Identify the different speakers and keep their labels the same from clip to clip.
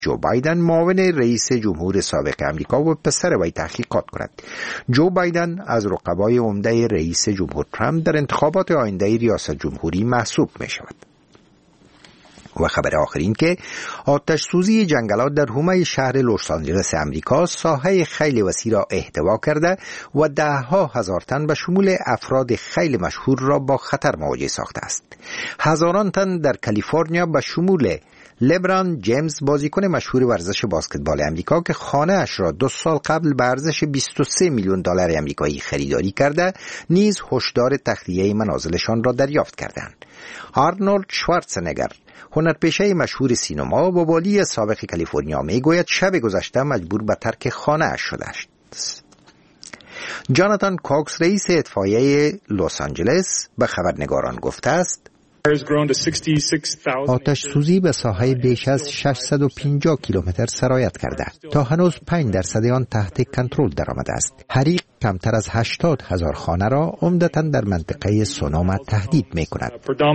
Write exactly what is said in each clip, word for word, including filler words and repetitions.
Speaker 1: جو بایدن معاون رئیس جمهور سابق امریکا و پسر وی تحقیقات کند. جو بایدن از رقبای عمده رئیس جمهور ترامپ در انتخابات آینده ریاست جمهوری محسوب می شود. و خبر آخر این که آتش سوزی جنگلات در حومه شهر لس آنجلس امریکا ساحه خیلی وسیع را احتوا کرده و ده ها هزار تن به شمول افراد خیلی مشهور را با خطر مواجه ساخته است. هزاران تن در کالیفرنیا به شمول لبران جیمز بازیکن مشهور ورزش بسکتبال امریکا که خانه اش را دو سال قبل به ارزش بیست و سه میلیون دلار امریکایی خریداری کرده نیز هشدار تخلیه منازلشان را دریافت کردند. آرنولد شوارزنگر هنرپیشه مشهور سینما و والی سابق کالیفرنیا میگوید شب گذشته مجبور به ترک خانه اش شده است. جاناتان کاکس رئیس اطفائیه لس آنجلس به خبرنگاران گفته است آتش سوزی به ساحه بیش از ششصد و پنجاه کیلومتر سرایت کرده. تا هنوز پنج درصد آن تحت کنترل درآمده است. حریق کمتر از هشتاد هزار خانه را عمدتاً در منطقه سونوما تهدید می کند.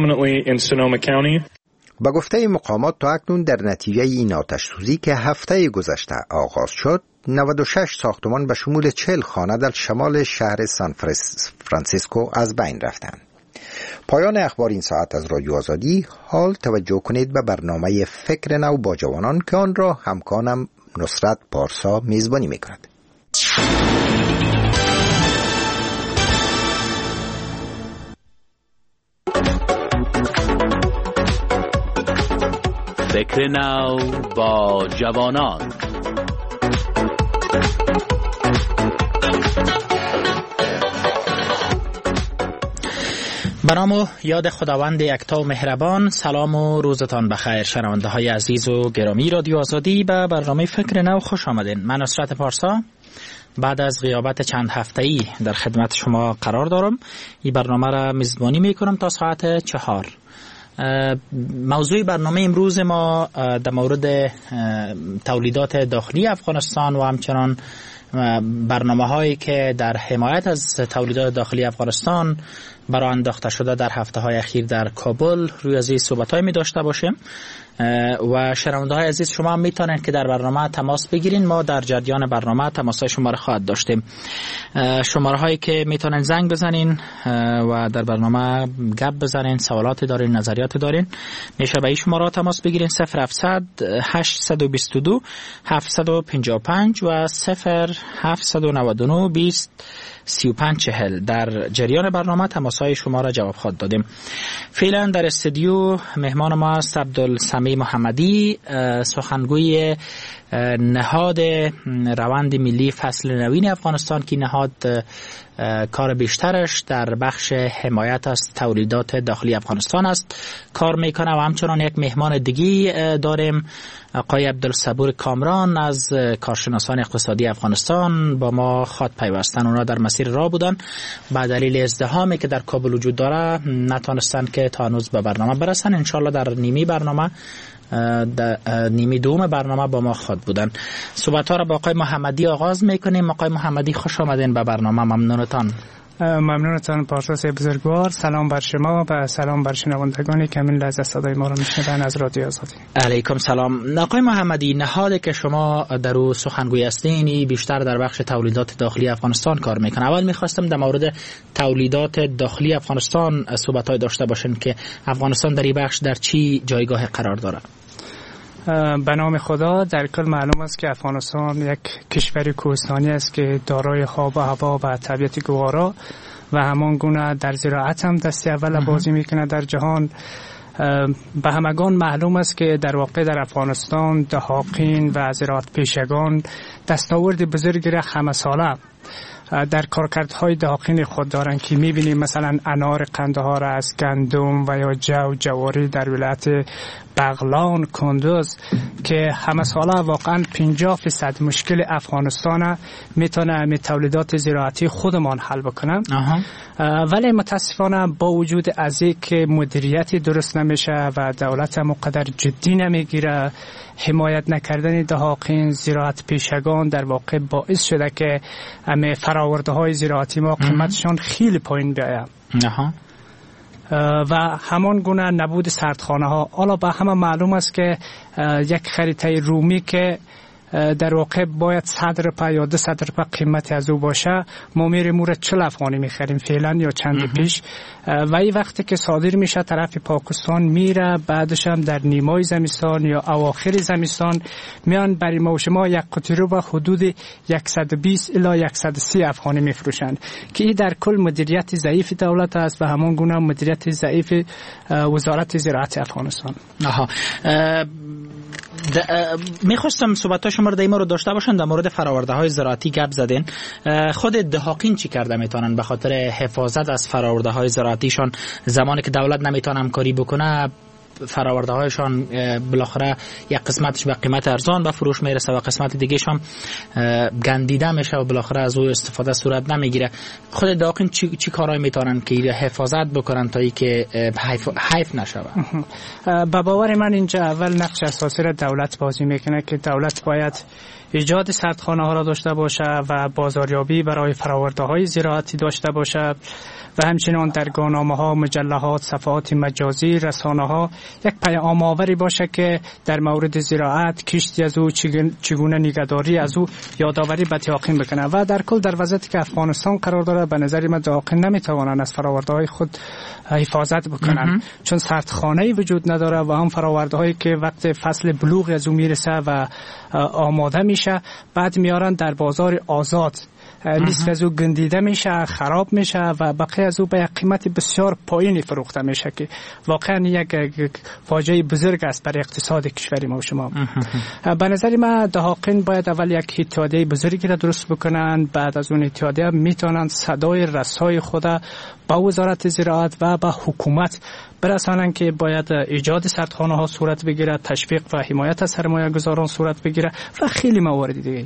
Speaker 1: با گفته مقامات تا اکنون در نتیجه این آتش سوزی که هفته گذشته آغاز شد نود و شش ساختمان به شمول چهل خانه در شمال شهر سان فرانسیسکو از بین رفتند. پایان اخبار این ساعت از رادیو آزادی. حال توجه کنید به برنامه فکر نو با جوانان که آن را همکارم نصرت پارسا میزبانی میکند.
Speaker 2: فکر نو با جوانان.
Speaker 3: به نام و یاد خداوند یکتا و مهربان. سلام و روزتان بخیر شنونده های عزیز و گرامی رادیو آزادی. به برنامه فکر نو خوش آمدین. من نصرت پارسا بعد از غیابت چند هفته‌ای در خدمت شما قرار دارم. این برنامه را میزبانی میکنم تا ساعت چهار. موضوع برنامه امروز ما در مورد تولیدات داخلی افغانستان و همچنان برنامه هایی که در حمایت از تولیدات داخلی افغانستان برای انداخته شده در هفته های اخیر در کابل روی از این صحبت های می داشته باشیم. و شنونده های عزیز شما هم میتونید که در برنامه تماس بگیرین. ما در جریان برنامه تماس های شما را خواهد داشتیم. شماره هایی که میتونین زنگ بزنین و در برنامه گپ بزنین، سوالاتی دارین، نظریاتی دارین، میشه به این شماره تماس بگیرین. صفر هفتصد هشتصد و بیست و دو هفتصد و پنجاه و پنج و صفر هفتصد و نود و نه بیست سی و پنج چهل. در جریان برنامه تماس های شما را جواب خواهد دادیم. فعلا در استودیو مهمان ما است عبدالسمیع محمدی، سخنگوی نهاد روند ملی فصل نوین افغانستان که نهاد کار بیشترش در بخش حمایت از تولیدات داخلی افغانستان است کار میکنه. و همچنان یک مهمان دیگی داریم، آقای عبدالصبور کامران از کارشناسان اقتصادی افغانستان. با ما خط پیوستن، اونا در مسیر راه بودن، به دلیل ازدحامی که در کابل وجود داره نتونستن که تا هنوز به برنامه برسن. انشالله در نیمی برنامه در نیمی دوم برنامه با ما خواهد بودن. صحبت ها را با آقای محمدی آغاز میکنیم. آقای محمدی خوش آمدین به برنامه. ممنونتان.
Speaker 4: ممنونتان پارسا بزرگوار. سلام بر شما و سلام بر شنوندگانی که من لحظه صدای ما را میشنون از رادیو آزادی.
Speaker 3: علیکم سلام. آقای محمدی، نهادی که شما در او سخنگوی هستین بیشتر در بخش تولیدات داخلی افغانستان کار میکنه. اول میخواستم در مورد تولیدات داخلی افغانستان صحبت‌های داشته باشین که افغانستان در این بخش در چی جایگاه قرار داره؟
Speaker 4: به نام خدا، در کل معلوم است که افغانستان یک کشور کوهستانی است که دارای آب و هوا و طبیعت گوارا و همان گونه در زراعت هم دست اول بازی میکنه در جهان. به همگان معلوم است که در واقع در افغانستان دهاقین و زراعت پیشگان دستاورد بزرگی را همه ساله در کارکردهای داخلی خود دارند که میبینیم مثلا انار قندهار است، گندم و یا جو جواری در ولایت بغلان، کندوز که همه ساله واقعا پنجاه درصد مشکل افغانستان میتونه می تولیدات زراعتی خودمان حل بکنه. ولی متاسفانه با وجود از اینکه مدیریتی درست نمیشه و دولت مقدر جدی نمیگیره، حمایت نکردن دهاقین زراعت پیشگان در واقع باعث شده که همه فراورده های زراعتی ما قیمتشان خیلی پایین بیاید. و همان گونه نبود سردخانه ها. حالا به همه معلوم است که یک خریطه رومی که در واقع باید صد روپه یا دو صد روپه قیمت از او باشه، ما میریم مورد چهل افغانی میخریم فعلا یا چند پیش، و این وقتی که صادر میشه طرف پاکستان میره، بعدش هم در نیمای زمستان یا اواخر زمستان میان برای ما و شما یک قطعه رو به حدود صد و بیست الی صد و سی افغانی میفروشند که این در کل مدیریت ضعیف دولت است و همان گونه مدیریت ضعیف وزارت زراعت افغانستان.
Speaker 3: آها، میخواستم صحبت شما رو دیما رو داشته باشن در مورد فراورده های زراعتی گپ زدین. خود دهاقین چی کرده میتونن به خاطر حفاظت از فراورده های زراعتیشان زمانی که دولت نمیتونه همکاری بکنه فراورده هایشان بالاخره یک قسمتش به قیمت ارزان به فروش میرسه و قسمت دیگه هم گندیده میشه و بالاخره از او استفاده صورت نمیگیره. خود داقین چی, چی کارایی میتونن که حفاظت بکنن تا ای که حیف, حیف نشه؟
Speaker 4: به باور من اینجا اول نقش اساسی را دولت بازی میکنه که دولت باید ایجاد سردخانه ها را داشته باشه و بازاریابی برای فراورده های زراعتی داشته باشه و همچنین درگاهنامه ها، مجلات، صفحات مجازی، رسانه ها یک پیام آوری باشه که در مورد زراعت، کشتی از او، چگونه نگهداری از او یادآوری به دهاقین بکنه. و در کل در وضعیتی که افغانستان قرار داره به نظر من دهاقین نمیتوانند از فراورده های خود حفاظت بکنن چون سردخانه‌ای وجود نداره و هم فراورده هایی که وقت فصل بلوغ از او میرسه و آماده میشه بعد میارن در بازار آزاد، نصف از او گندیده میشه، خراب میشه و بقیه از او به یک قیمت بسیار پایینی فروخته میشه که واقعا یک فاجعه بزرگ است برای اقتصاد کشور ما و شما. به نظر من دهاقین باید اول یک اتحادیه بزرگی را درست بکنن، بعد از اون اتحادیه میتونن صدای رسای خود با وزارت زراعت و با حکومت برسانن که باید ایجاد سردخانه ها صورت بگیره، تشویق و حمایت از سرمایه گذاران صورت بگیره و خیلی موارد دیگه.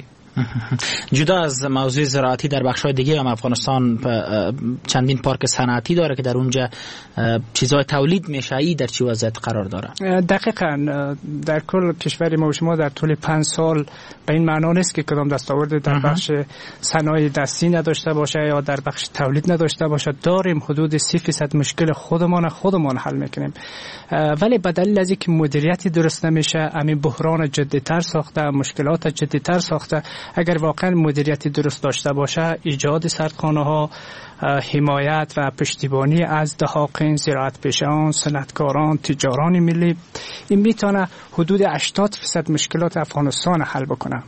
Speaker 3: جدا از موضوع زراعتی در بخش‌های دیگه هم افغانستان چندین پارک صنعتی داره که در اونجا چیزای تولید میشه. ای در چه وضعیت قرار داره؟
Speaker 4: دقیقاً در کل کشور ما و شما در طول پنج سال به این معنا نیست که کدام دستاورد در بخش صنایع دستی نداشته باشه یا در بخش تولید نداشته باشه. داریم حدود سی فیصد مشکل خودمان خودمان حل میکنیم، ولی به دلیل از اینکه مدیریتی درست نمیشه همین بحران جدی‌تر ساخته، مشکلات جدی‌تر ساخته. اگر واقعا مدیریتی درست داشته باشه ایجاد سردخانه ها، حمایت و پشتیبانی از دهاقین، زراعت پیشان، صنعتکاران، تجاران ملی، این میتونه حدود هشتاد درصد مشکلات افغانستان حل بکنه.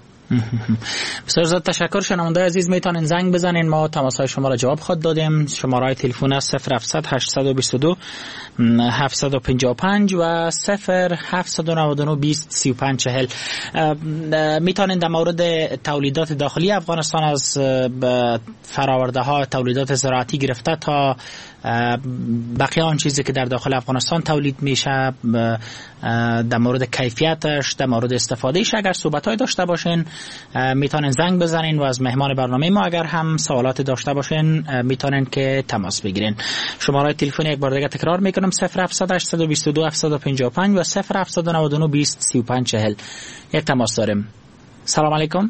Speaker 3: بسیار زیاد تشکر. شنونده عزیز میتونین زنگ بزنین، ما تماس‌های شما را جواب خود دادیم. شماره تلفن است صفر هفتصد هشتصد و بیست و دو هفتصد و پنجاه و پنج و صفر هفتصد و نود و نه بیست سی و پنج چهل. میتونین در مورد تولیدات داخلی افغانستان از فراورده ها، تولیدات زراعتی گرفته تا بقیه آن چیزی که در داخل افغانستان تولید میشه، در مورد کیفیتش، در مورد استفادهش اگر صحبت‌های داشته باشین میتونین زنگ بزنین و از مهمان برنامه ما اگر هم سوالات داشته باشین میتونین که تماس بگیرین. شماره تلفن یک بار دیگه تکرار میکنم صفر هفتصد هشتصد و بیست و دو هفتصد و پنجاه و پنج و صفر هفتصد و نود و نه بیست سی و پنج چهل. یک تماس داریم. سلام علیکم.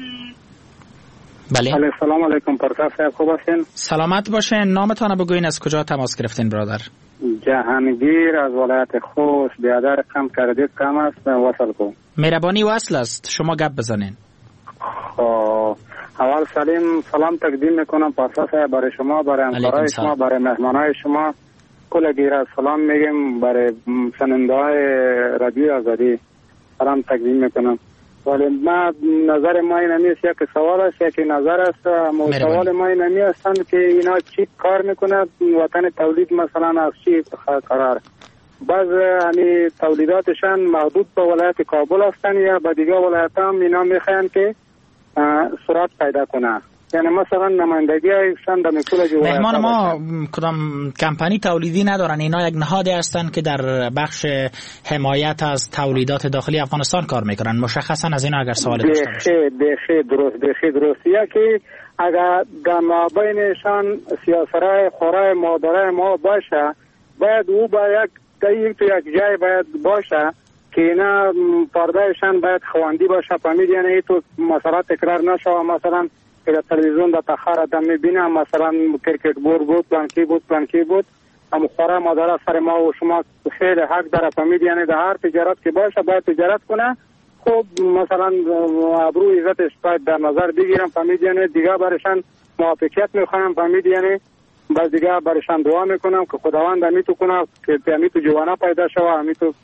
Speaker 3: بله.
Speaker 5: علیکم سلام علیکم. پرکار صاحب خوب هستین؟
Speaker 3: سلامت باشین. نامتان بگوین، از کجا تماس گرفتین برادر؟
Speaker 5: جهانگیر از ولایت خوست. بیادر کم کردید کم است وصل کو.
Speaker 3: مهربانی وصل است. شما گپ بزنین.
Speaker 5: خب اول سلام سلام تقدیم میکنم پارسا صاحب برای شما، برای همکارای شما، برای مهمانای شما. کلگیر از سلام میگم برای شنونده های رادیو آزادی سلام تقدیم میکنم. ولی ما نظر ما این همیست یک سوال است، یک نظر است. سوال ما این همیستند که اینا چی کار میکنه وطن تولید مثلا از چی قرار؟ بعض همی تولیداتشان محدود به ولایت کابل هستند یا به دیگه ولایت هم اینا میخواین که سرعت پیدا کنه. یعنی مثلا نمایندگی هایشان در مکول جو
Speaker 3: مهمان ما کدام کمپانی تولیدی ندارن، اینا یک نهادی هستن که در بخش حمایت از تولیدات داخلی افغانستان کار میکنن. مشخصا از اینا اگر سوال داشته باشید.
Speaker 5: بخیر درست بخیر درستیه که اگر در مابینشان سیاسرای خورای مادرای ما باشه باید او با یک یک تو یک جای باید باشه که اینا پردهشان باید خواندی باشه فهمید. یعنی تو مثلا تکرار نشه مثلا که در تلویزیون در تخار آدم میبینم مثلا کرکت بور بود پلانکی بود پلانکی بود هم خوره مادر سر ما و شما خیلی حق داره فهمید، یعنی در هر تجارت که باشه باید تجارت کنه. خب مثلا ابرو عزتش باید در نظر بگیرم فهمید، یعنی دیگه برشان موافقت میخوام فهمید، یعنی باز دیگه برشان دعا میکنم که خداوند امیتو کنه که امیتو جوانا پیدا شوه، امیتو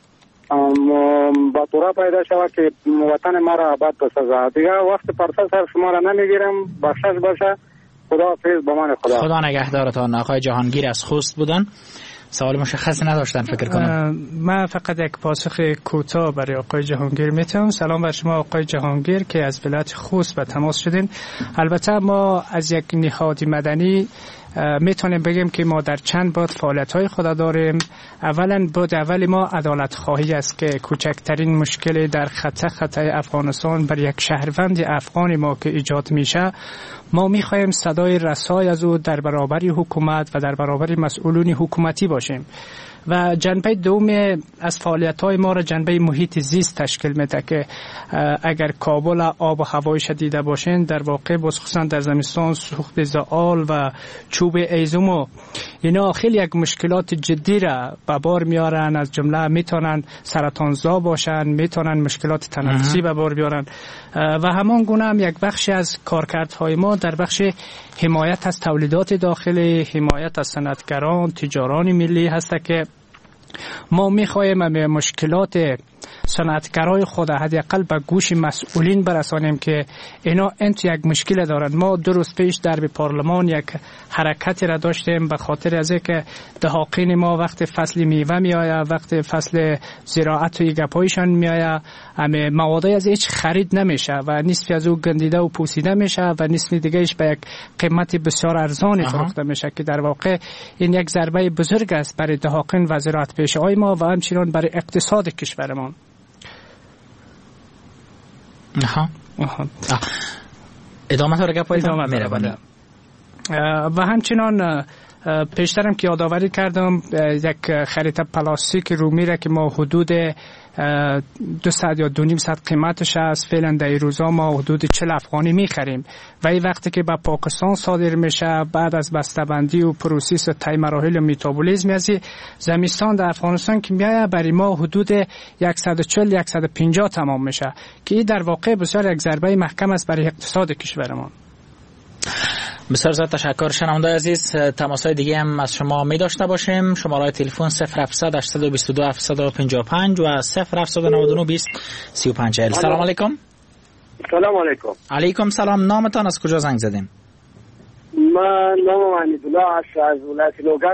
Speaker 5: با طورا پیدا شوه که وطن ما را آباد بسازه. دیگه وقت پرسه سر شما را نمیگیرم، بخشش باشه. خدا حافظ، با من خدا.
Speaker 3: خدا نگهدارتان. آقای جهانگیر از خوست بودن، سوال مشخصی نداشتن فکر کنم.
Speaker 4: من فقط یک پاسخ کوتاه برای آقای جهانگیر میتونم. سلام بر شما آقای جهانگیر که از ولایت خوست به تماس شدین. البته ما از یک نهاد مدنی میتونیم بگیم که ما در چند بعد فعالیت‌های خود داریم. اولا بعد اولی ما عدالت خواهی است که کوچکترین مشکل در خط خطای افغانستان بر یک شهروند افغانی ما که ایجاد میشه، ما میخوایم صدای رسای از او در برابر حکومت و در برابر مسئولین حکومتی باشیم. و جنبه دوم از فعالیت‌های ما را جنبه محیط زیست تشکیل میده که اگر کابل آب و هوای شدیده باشین، در واقع خصوصا در زمستان سوخت زغال و چوب ایزوم و اینا خیلی یک مشکلات جدی را به بار میارن. از جمله میتونن سرطانزا باشن، میتونن مشکلات تنفسی به بار بیارن و همان گونه هم یک بخشی از کارکردهای ما در بخش حمایت از تولیدات داخلی، حمایت از صنعتگران، تجاران ملی هست که ما میخوایم به مشکلات صنعتگرای خود حداقل به گوش مسئولین برسانیم که اینا انت یک مشکل دارند. ما دو روز پیش در پارلمان یک حرکتی را داشتیم به خاطر از اینکه دهاقین ما وقت فصل میوه میآید، وقت فصل زراعت و گپایشان میآید، همه موادی از هیچ خرید نمیشه و نصفی از او گندیده و پوسیده میشه و نصف دیگهش به یک قیمت بسیار ارزانی فروخته میشه که در واقع این یک ضربه بزرگ است برای دهاقین و زراعت پیشه‌های ما و همچنین برای اقتصاد کشورمان.
Speaker 3: آها آها ادامه تو رگه پایید
Speaker 4: ادامه میره. و همچنان پیشترم که یادآوری کردم یک خریطه پلاستیک رومی را که ما حدود دو ساعت یا دو نیم ساعت قیمتش است، فعلا در این روزا ما حدود چهل افغانی میخریم و این وقتی که به پاکستان صادر میشه بعد از بسته‌بندی و پروسس و طی مراحل و متابولیسم از زمستان در افغانستان که میاد برای ما حدود صد و چهل صد و پنجاه تمام میشه که این در واقع بسیار یک ضربه محکم است برای اقتصاد کشورمان.
Speaker 3: بسیار زیاد تشکر. شنونده عزیز، تماس‌های دیگه هم از شما می داشته باشیم. شماره تلفن صفر هفتصد هشتصد و بیست و دو هفتصد و پنجاه و پنج و صفر هفتصد و نود و نه بیست سی و پنج چهل. سلام علیکم.
Speaker 6: سلام علیکم.
Speaker 3: علیکم سلام. نامتان از کجا زنگ زدیم؟
Speaker 6: من نام حمیدالله است از ولایت لوگر.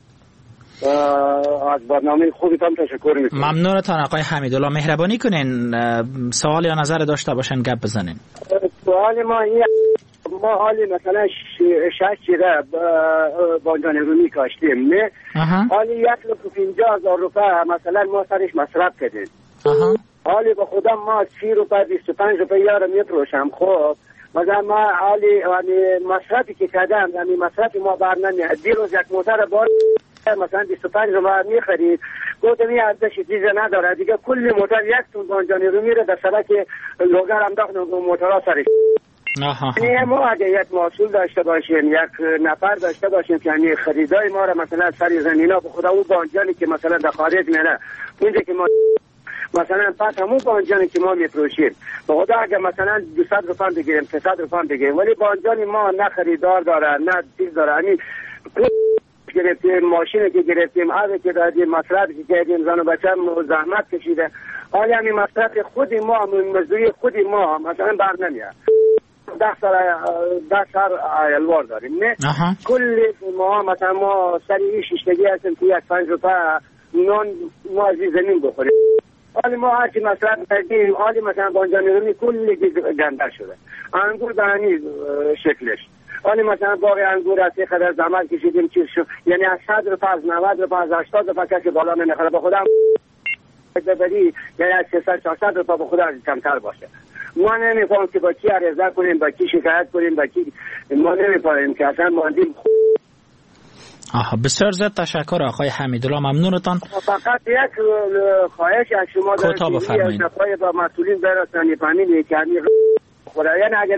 Speaker 6: از برنامه خوبتان تشکر میکنم.
Speaker 3: ممنونتان آقای حمیدالله. مهربانی کنین سوال یا نظر داشته باشین گپ بزنین.
Speaker 6: سوال ما این ما حالی مثلا شش چیره بانجان رومی کاشتیم نه حالی یک لک و پینجا هزار روپه مثلا ما سرش مصرف کردیم. حالی به خودم ما سی روپه بیست و پنج روپه یارم میتروشم. خب مثلا ما حالی مصرفی که کردم یعنی مصرف ما بر نمیاد. دیروز یک موتر بار مثلا بیست و پنج روپه میخرید، گفتم این ارزش چیزی نداره دیگه. کل موتر یک تون بانجان رومی رو در سبک لوگر هم داخل موترها سرش. یعنی ما اگه یک محصول داشته باشیم، یک نفر داشته باشیم که یعنی خریدای ما را مثلا سر زمینا به خدا اون بانجانی که مثلا در خارج میره اونجا که ما مثلا پس همون بانجانی که ما میفروشیم به خدا اگه مثلا دویست روپا بگیریم سیصد روپا بگیریم ولی بانجانی ما نه خریدار داره نه چیز داره. یعنی گرفتیم ماشینی که گرفتیم آبی که دادیم مصرفی که کردیم زن و بچه زحمت کشیده حالی همین مصرف خود ما مزدوری خود ما مثلا بر نمیاد. ده سر ده سر الوار داریم نه کل ما مثلا ما سری ششتگی هستیم که یک پنج روپه نان ما از زمین بخوریم. حالی ما هرچی مصرف کردیم حالی مثلا بانجان رومی کلی گنده شده. انگور به همین شکلش حالی مثلا باقی انگور از یک خدر زحمت کشیدیم چیز شد یعنی از صد روپه از نود روپه از هشتاد روپه کسی بالا نمیخوره به خودم ببری یعنی از سیصد چهارصد روپه به خود از کمتر باشه. ما نمیفهمیم که با کی عرضه کنیم با کی شکایت کنیم با کی ما نمیفهمیم که اصلا ماندیم.
Speaker 3: آها بسیار زیاد تشکر آقای حمیدالله. ممنونتان.
Speaker 6: فقط یک خواهش از شما دارم
Speaker 3: که با مسئولین
Speaker 6: برسانید فهمید که خدایان اگر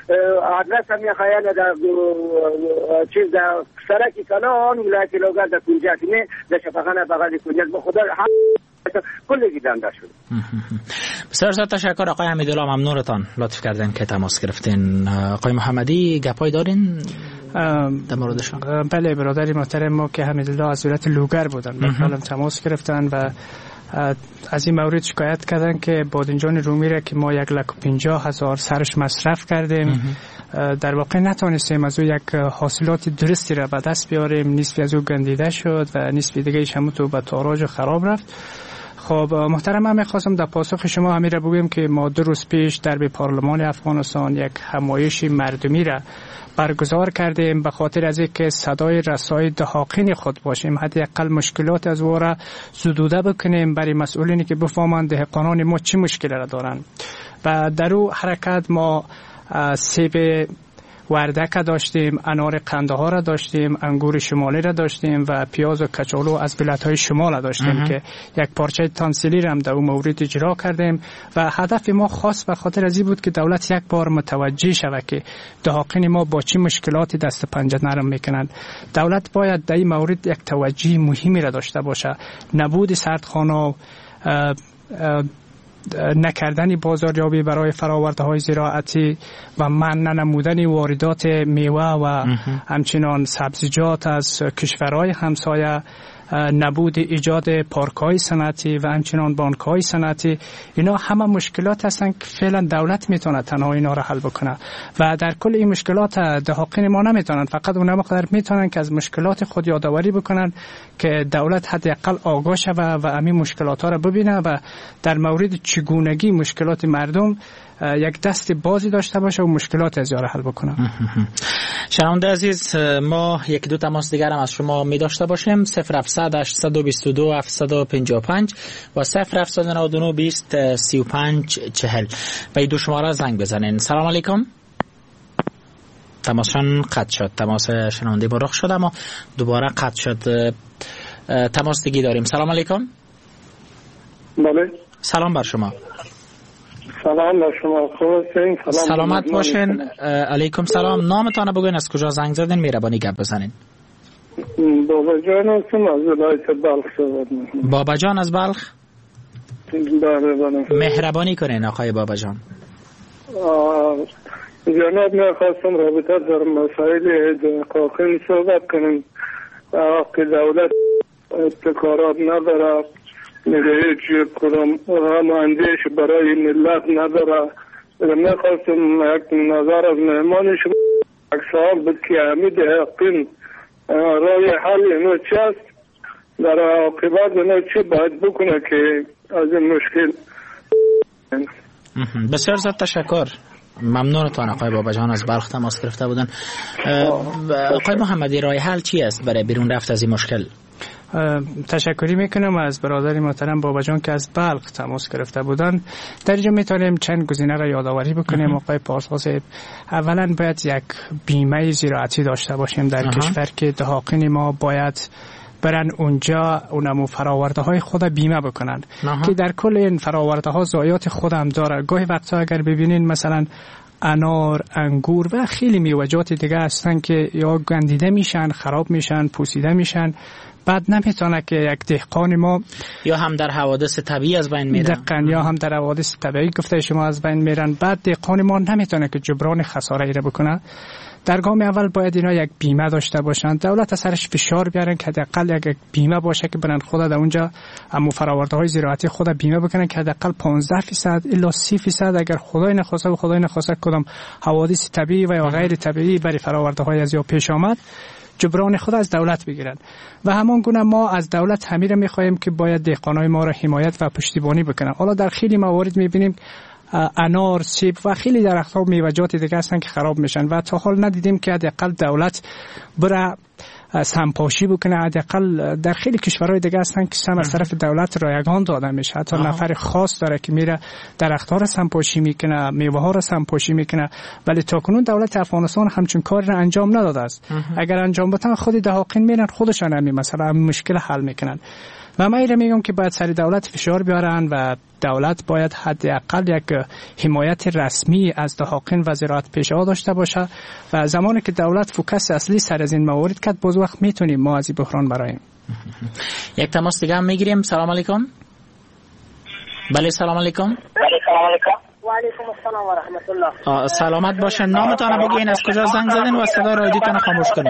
Speaker 6: آدرس هم میخواین در چیز در سرکی کلان ولایت لوگر در کنجک نه در شفاخانه بغل کنجک به خدا کلی دنده شد.
Speaker 3: بسیار زیاد تشکر آقای حمیدالله، ممنونتان لطف کردین که تماس گرفتین. آقای محمدی گپای دارین در موردشان؟
Speaker 4: بله برادری محترم ما که حمیدالله از ولایت لوگر بودن مثلا تماس گرفتن و از این مورد شکایت کردن که بادنجان رومی را که ما یک لک و پنجاه هزار سرش مصرف کردیم در واقع نتانستیم از او یک حاصلات درستی را به دست بیاریم، نصفی از او گندیده شد و نصفی دیگه هم تو به تاراج و خراب رفت. خب محترم من میخواستم در پاسخ شما همین را بگویم که ما دو روز پیش در به پارلمان افغانستان یک همایش مردمی را برگزار کردیم به خاطر از اینکه صدای رسای دهاقین خود باشیم، حداقل مشکلات از او را زدوده بکنیم برای مسئولینی که بفهمند دهقانان ما چه مشکلی را دارند. و در او حرکت ما سیب وردک داشتیم، انار قندهار را داشتیم، انگور شمالی را داشتیم و پیاز و کچالو از ولایت‌های شمال را داشتیم که یک پارچه تانسیلی را هم در اون مورد اجرا کردیم و هدف ما خاص به خاطر از این بود که دولت یک بار متوجه شود که دهاقین ما با چه مشکلاتی دست پنجه نرم میکنند. دولت باید در این مورد یک توجه مهمی را داشته باشه. نبود سردخانه، نکردن بازاریابی برای فرآورده‌های زراعتی و منع نمودن واردات میوه و همچنان سبزیجات از کشورهای همسایه، نبود ایجاد پارک‌های صنعتی و همچنان بانک‌های صنعتی، اینا همه مشکلات هستند که فعلا دولت میتونه تنها اینا را حل بکنه و در کل این مشکلات دهاقین ما نمیتونن، فقط اونها مقدار میتونن که از مشکلات خود یادآوری بکنن که دولت حداقل آگاه شوه و همین مشکلات ها را ببینه و در مورد چگونگی مشکلات مردم یک دست بازی داشته باشه و مشکلات از یاره حل بکنه.
Speaker 3: شنونده عزیز، ما یک دو تماس دیگر هم از شما می داشته باشیم. صفر هفتصد هشتصد و بیست و دو هفتصد و پنجاه و پنج و صفر هفتصد و نود و نه بیست سی و پنج چهل و این دو شماره زنگ بزنین. سلام علیکم. تماسشان قطع شد، تماس شنونده برخ شد اما دوباره قطع شد. تماس دیگه داریم. سلام علیکم.
Speaker 7: بله.
Speaker 3: سلام بر شما.
Speaker 7: سلام بر شما. خوب هستین؟ سلام.
Speaker 3: سلامت باشین. علیکم سلام. نامتان بگوین، از کجا زنگ زدین، مهربانی گپ بزنین.
Speaker 7: بابا جان هستم از ولایت بلخ صحبت می‌کنم.
Speaker 3: بابا جان از بلخ؟
Speaker 7: بله بله.
Speaker 3: مهربانی کنین آقای بابا جان.
Speaker 7: جناب می‌خواستم رابطه در مسائل دهقان صحبت کنیم که دولت ابتکارات نداره، نگه چی کنم رماندهش برای ملت نداره. میخواستم یک نظر از مهمان شما یک سوال بود که همین دهقین رای حل اینو چی است، در عاقبت اینو چی باید بکنه که از این مشکل.
Speaker 3: بسیار زیاد تشکر، ممنونتان آقای بابا جان از بلخ تماس گرفته بودن. آقای محمدی، رای حل چی است برای بیرون رفت از این مشکل؟
Speaker 4: تشکری میکنم از برادر محترم بابا جان که از بلخ تماس گرفته بودن. در اینجا میتونیم چند گزینه را یادآوری بکنیم. آقای پارسا صاحب، اولا باید یک بیمه زراعتی داشته باشیم در کشور که دهاقین ما باید برن اونجا اونمو فراورده های خود بیمه بکنن که در کل این فراورده ها ضایعات خود هم داره. گاهی وقتا اگر ببینین مثلا انار، انگور و خیلی میوه‌جات دیگه هستن که یا گندیده میشن، خراب میشن، پوسیده میشن، بعد نمیتونه که یک دهقان ما
Speaker 3: یا هم در حوادث طبیعی از بین میرن،
Speaker 4: دقیقاً یا هم در حوادث طبیعی گفته شما از بین میرن، بعد دهقان ما نمیتونه که جبران خساره ای را بکنه. در گام اول باید اینا یک بیمه داشته باشن، دولت سرش فشار بیارن که حداقل یک بیمه باشه که برن خود در اونجا هم فراورده های زراعتی خود بیمه بکنن که حداقل پانزده درصد الی سی درصد اگر خدای نخواسته و خدای نخواسته کدام حوادث طبیعی و یا غیر طبیعی برای فراورده های از یا پیش آمد جبران خود از دولت بگیرن. و همان گونه ما از دولت همین را می‌خوایم که باید دهقانای ما را حمایت و پشتیبانی بکنن. حالا در خیلی موارد می‌بینیم انار، سیب و خیلی درخت‌ها و میوه‌جات دیگه هستن که خراب میشن و تا حال ندیدیم که حداقل دولت بره سمپاشی بکنه. حداقل در خیلی کشورهای دیگه هستن که سم از طرف دولت رایگان داده میشه، حتی آه. نفر خاص داره که میره درخت‌ها رو سمپاشی میکنه، میوه‌ها رو سمپاشی میکنه، ولی تاکنون دولت افغانستان همچون کار رو انجام نداده است. اگر انجام بدن خود دهاقین میرن خودشان همین مثلا همین مشکل حل میکنن. و من ایره میگم که باید سر دولت فشار بیارن و دولت باید حداقل یک حمایت رسمی از دهاقین و زراعت پیشه‌ها داشته باشه و زمانی که دولت فوکس اصلی سر از این موارد کرد باز وقت میتونیم ما از این بحران برایم.
Speaker 3: یک تماس دیگه هم میگیریم. سلام علیکم. بله سلام علیکم.
Speaker 8: بله سلام علیکم. و علیکم السلام و رحمت الله.
Speaker 3: سلامت باشین. نامتان بگین، از کجا زنگ زدین و صدای رادیوتون خاموش کنین.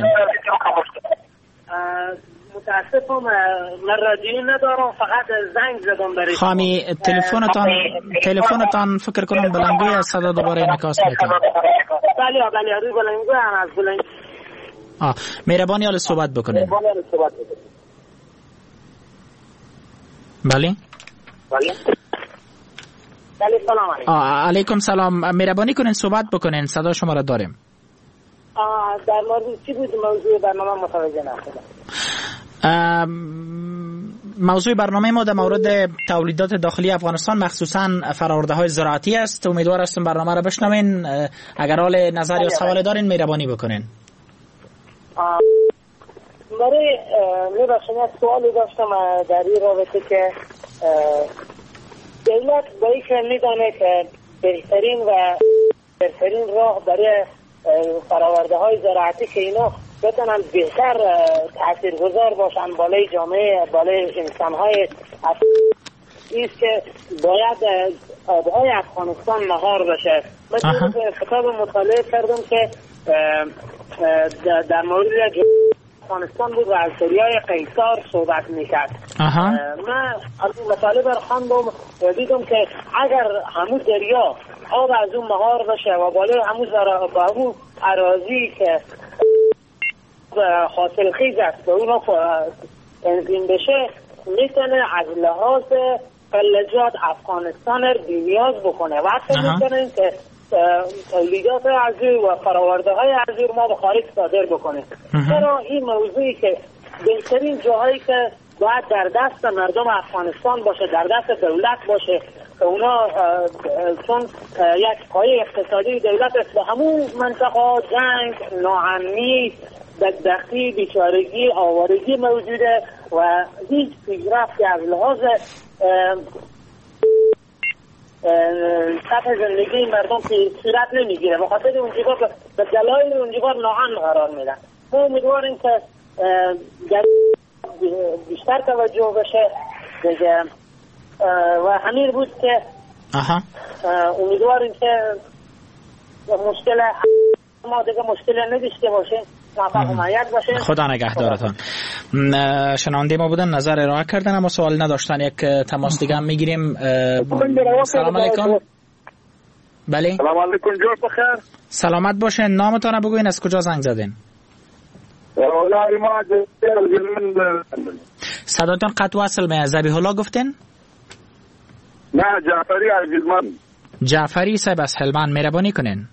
Speaker 8: متاسفم من رادیو ندارم، فقط زنگ زدم برای
Speaker 3: خامی تلفنتان تلفنتان فکر کنم بلندگوی از صدا دوباره انعکاس میکنه.
Speaker 8: بله بله روی بلندگوی هم از بلند.
Speaker 3: آه مهربانی حال صحبت بکنین. بله
Speaker 8: بله بله سلام علیکم.
Speaker 3: آه علیکم سلام. مهربانی کنین صحبت بکنین، صدا شما را داریم.
Speaker 8: آه در مورد چی بود موضوع برنامه متوجه نشدم.
Speaker 3: موضوع برنامه ما در مورد تولیدات داخلی افغانستان مخصوصا فرآورده های زراعتی است. امیدوار هستم برنامه را بشنوین. اگر حال نظر یا سوال دارین مهربانی بکنین.
Speaker 8: برای میبخشین یک سوالی داشتم در این رابطه که دولت برای که میدانه که بهترین و بهترین راه برای فرآورده های زراعتی که اینا بتونن بهتر تاثیرگذار باشن بالای جامعه، بالای انسان های ایست که باید آبهای افغانستان مهار بشه. من کتاب مطالعه کردم که در مورد افغانستان بود و از دریای قیصر صحبت میکرد. من از این مطالعه برخواندم و دیدم که اگر همون دریا آب از اون مهار بشه و بالای همون با همون اراضی که حاصل خیز است به اون تنظیم بشه میتونه از لحاظ فلجات افغانستان رو بی‌نیاز بکنه و حتی میتونه که تولیدات ازور و فراورده های ازور ما به خارج صادر بکنه. چرا این موضوعی که بهترین جاهایی که باید در دست مردم افغانستان باشه، در دست دولت باشه که اونا چون یک پایه اقتصادی دولت است، به همون منطقه جنگ، ناامنی، بدبختی، بیچارگی، آوارگی موجوده و هیچ پیشرفتی از لحاظ سطح زندگی مردم صورت نمیگیره. به خاطر اونجا به دلایل اونجا ناامن قرار میدن. ما امیدواریم که بیشتر توجه بشه دیگه و همین بود که امیدواریم که مشکل ما دیگه مشکل نداشته باشه.
Speaker 3: خدا نگهدارتان. شنونده ما بودن، نظر ارائه کردن اما سوال نداشتن. یک تماس دیگه هم میگیریم. سلام علیکم. بله
Speaker 9: سلام علیکم، جور بخیر.
Speaker 3: سلامت باشین. نامتون بگوین، از کجا زنگ زدین؟ صداتون قطع وصل میاد. ذبیح الله گفتین؟
Speaker 9: نه جعفری از هلمند.
Speaker 3: جعفری صاحب از هلمند، مهربانی کنین.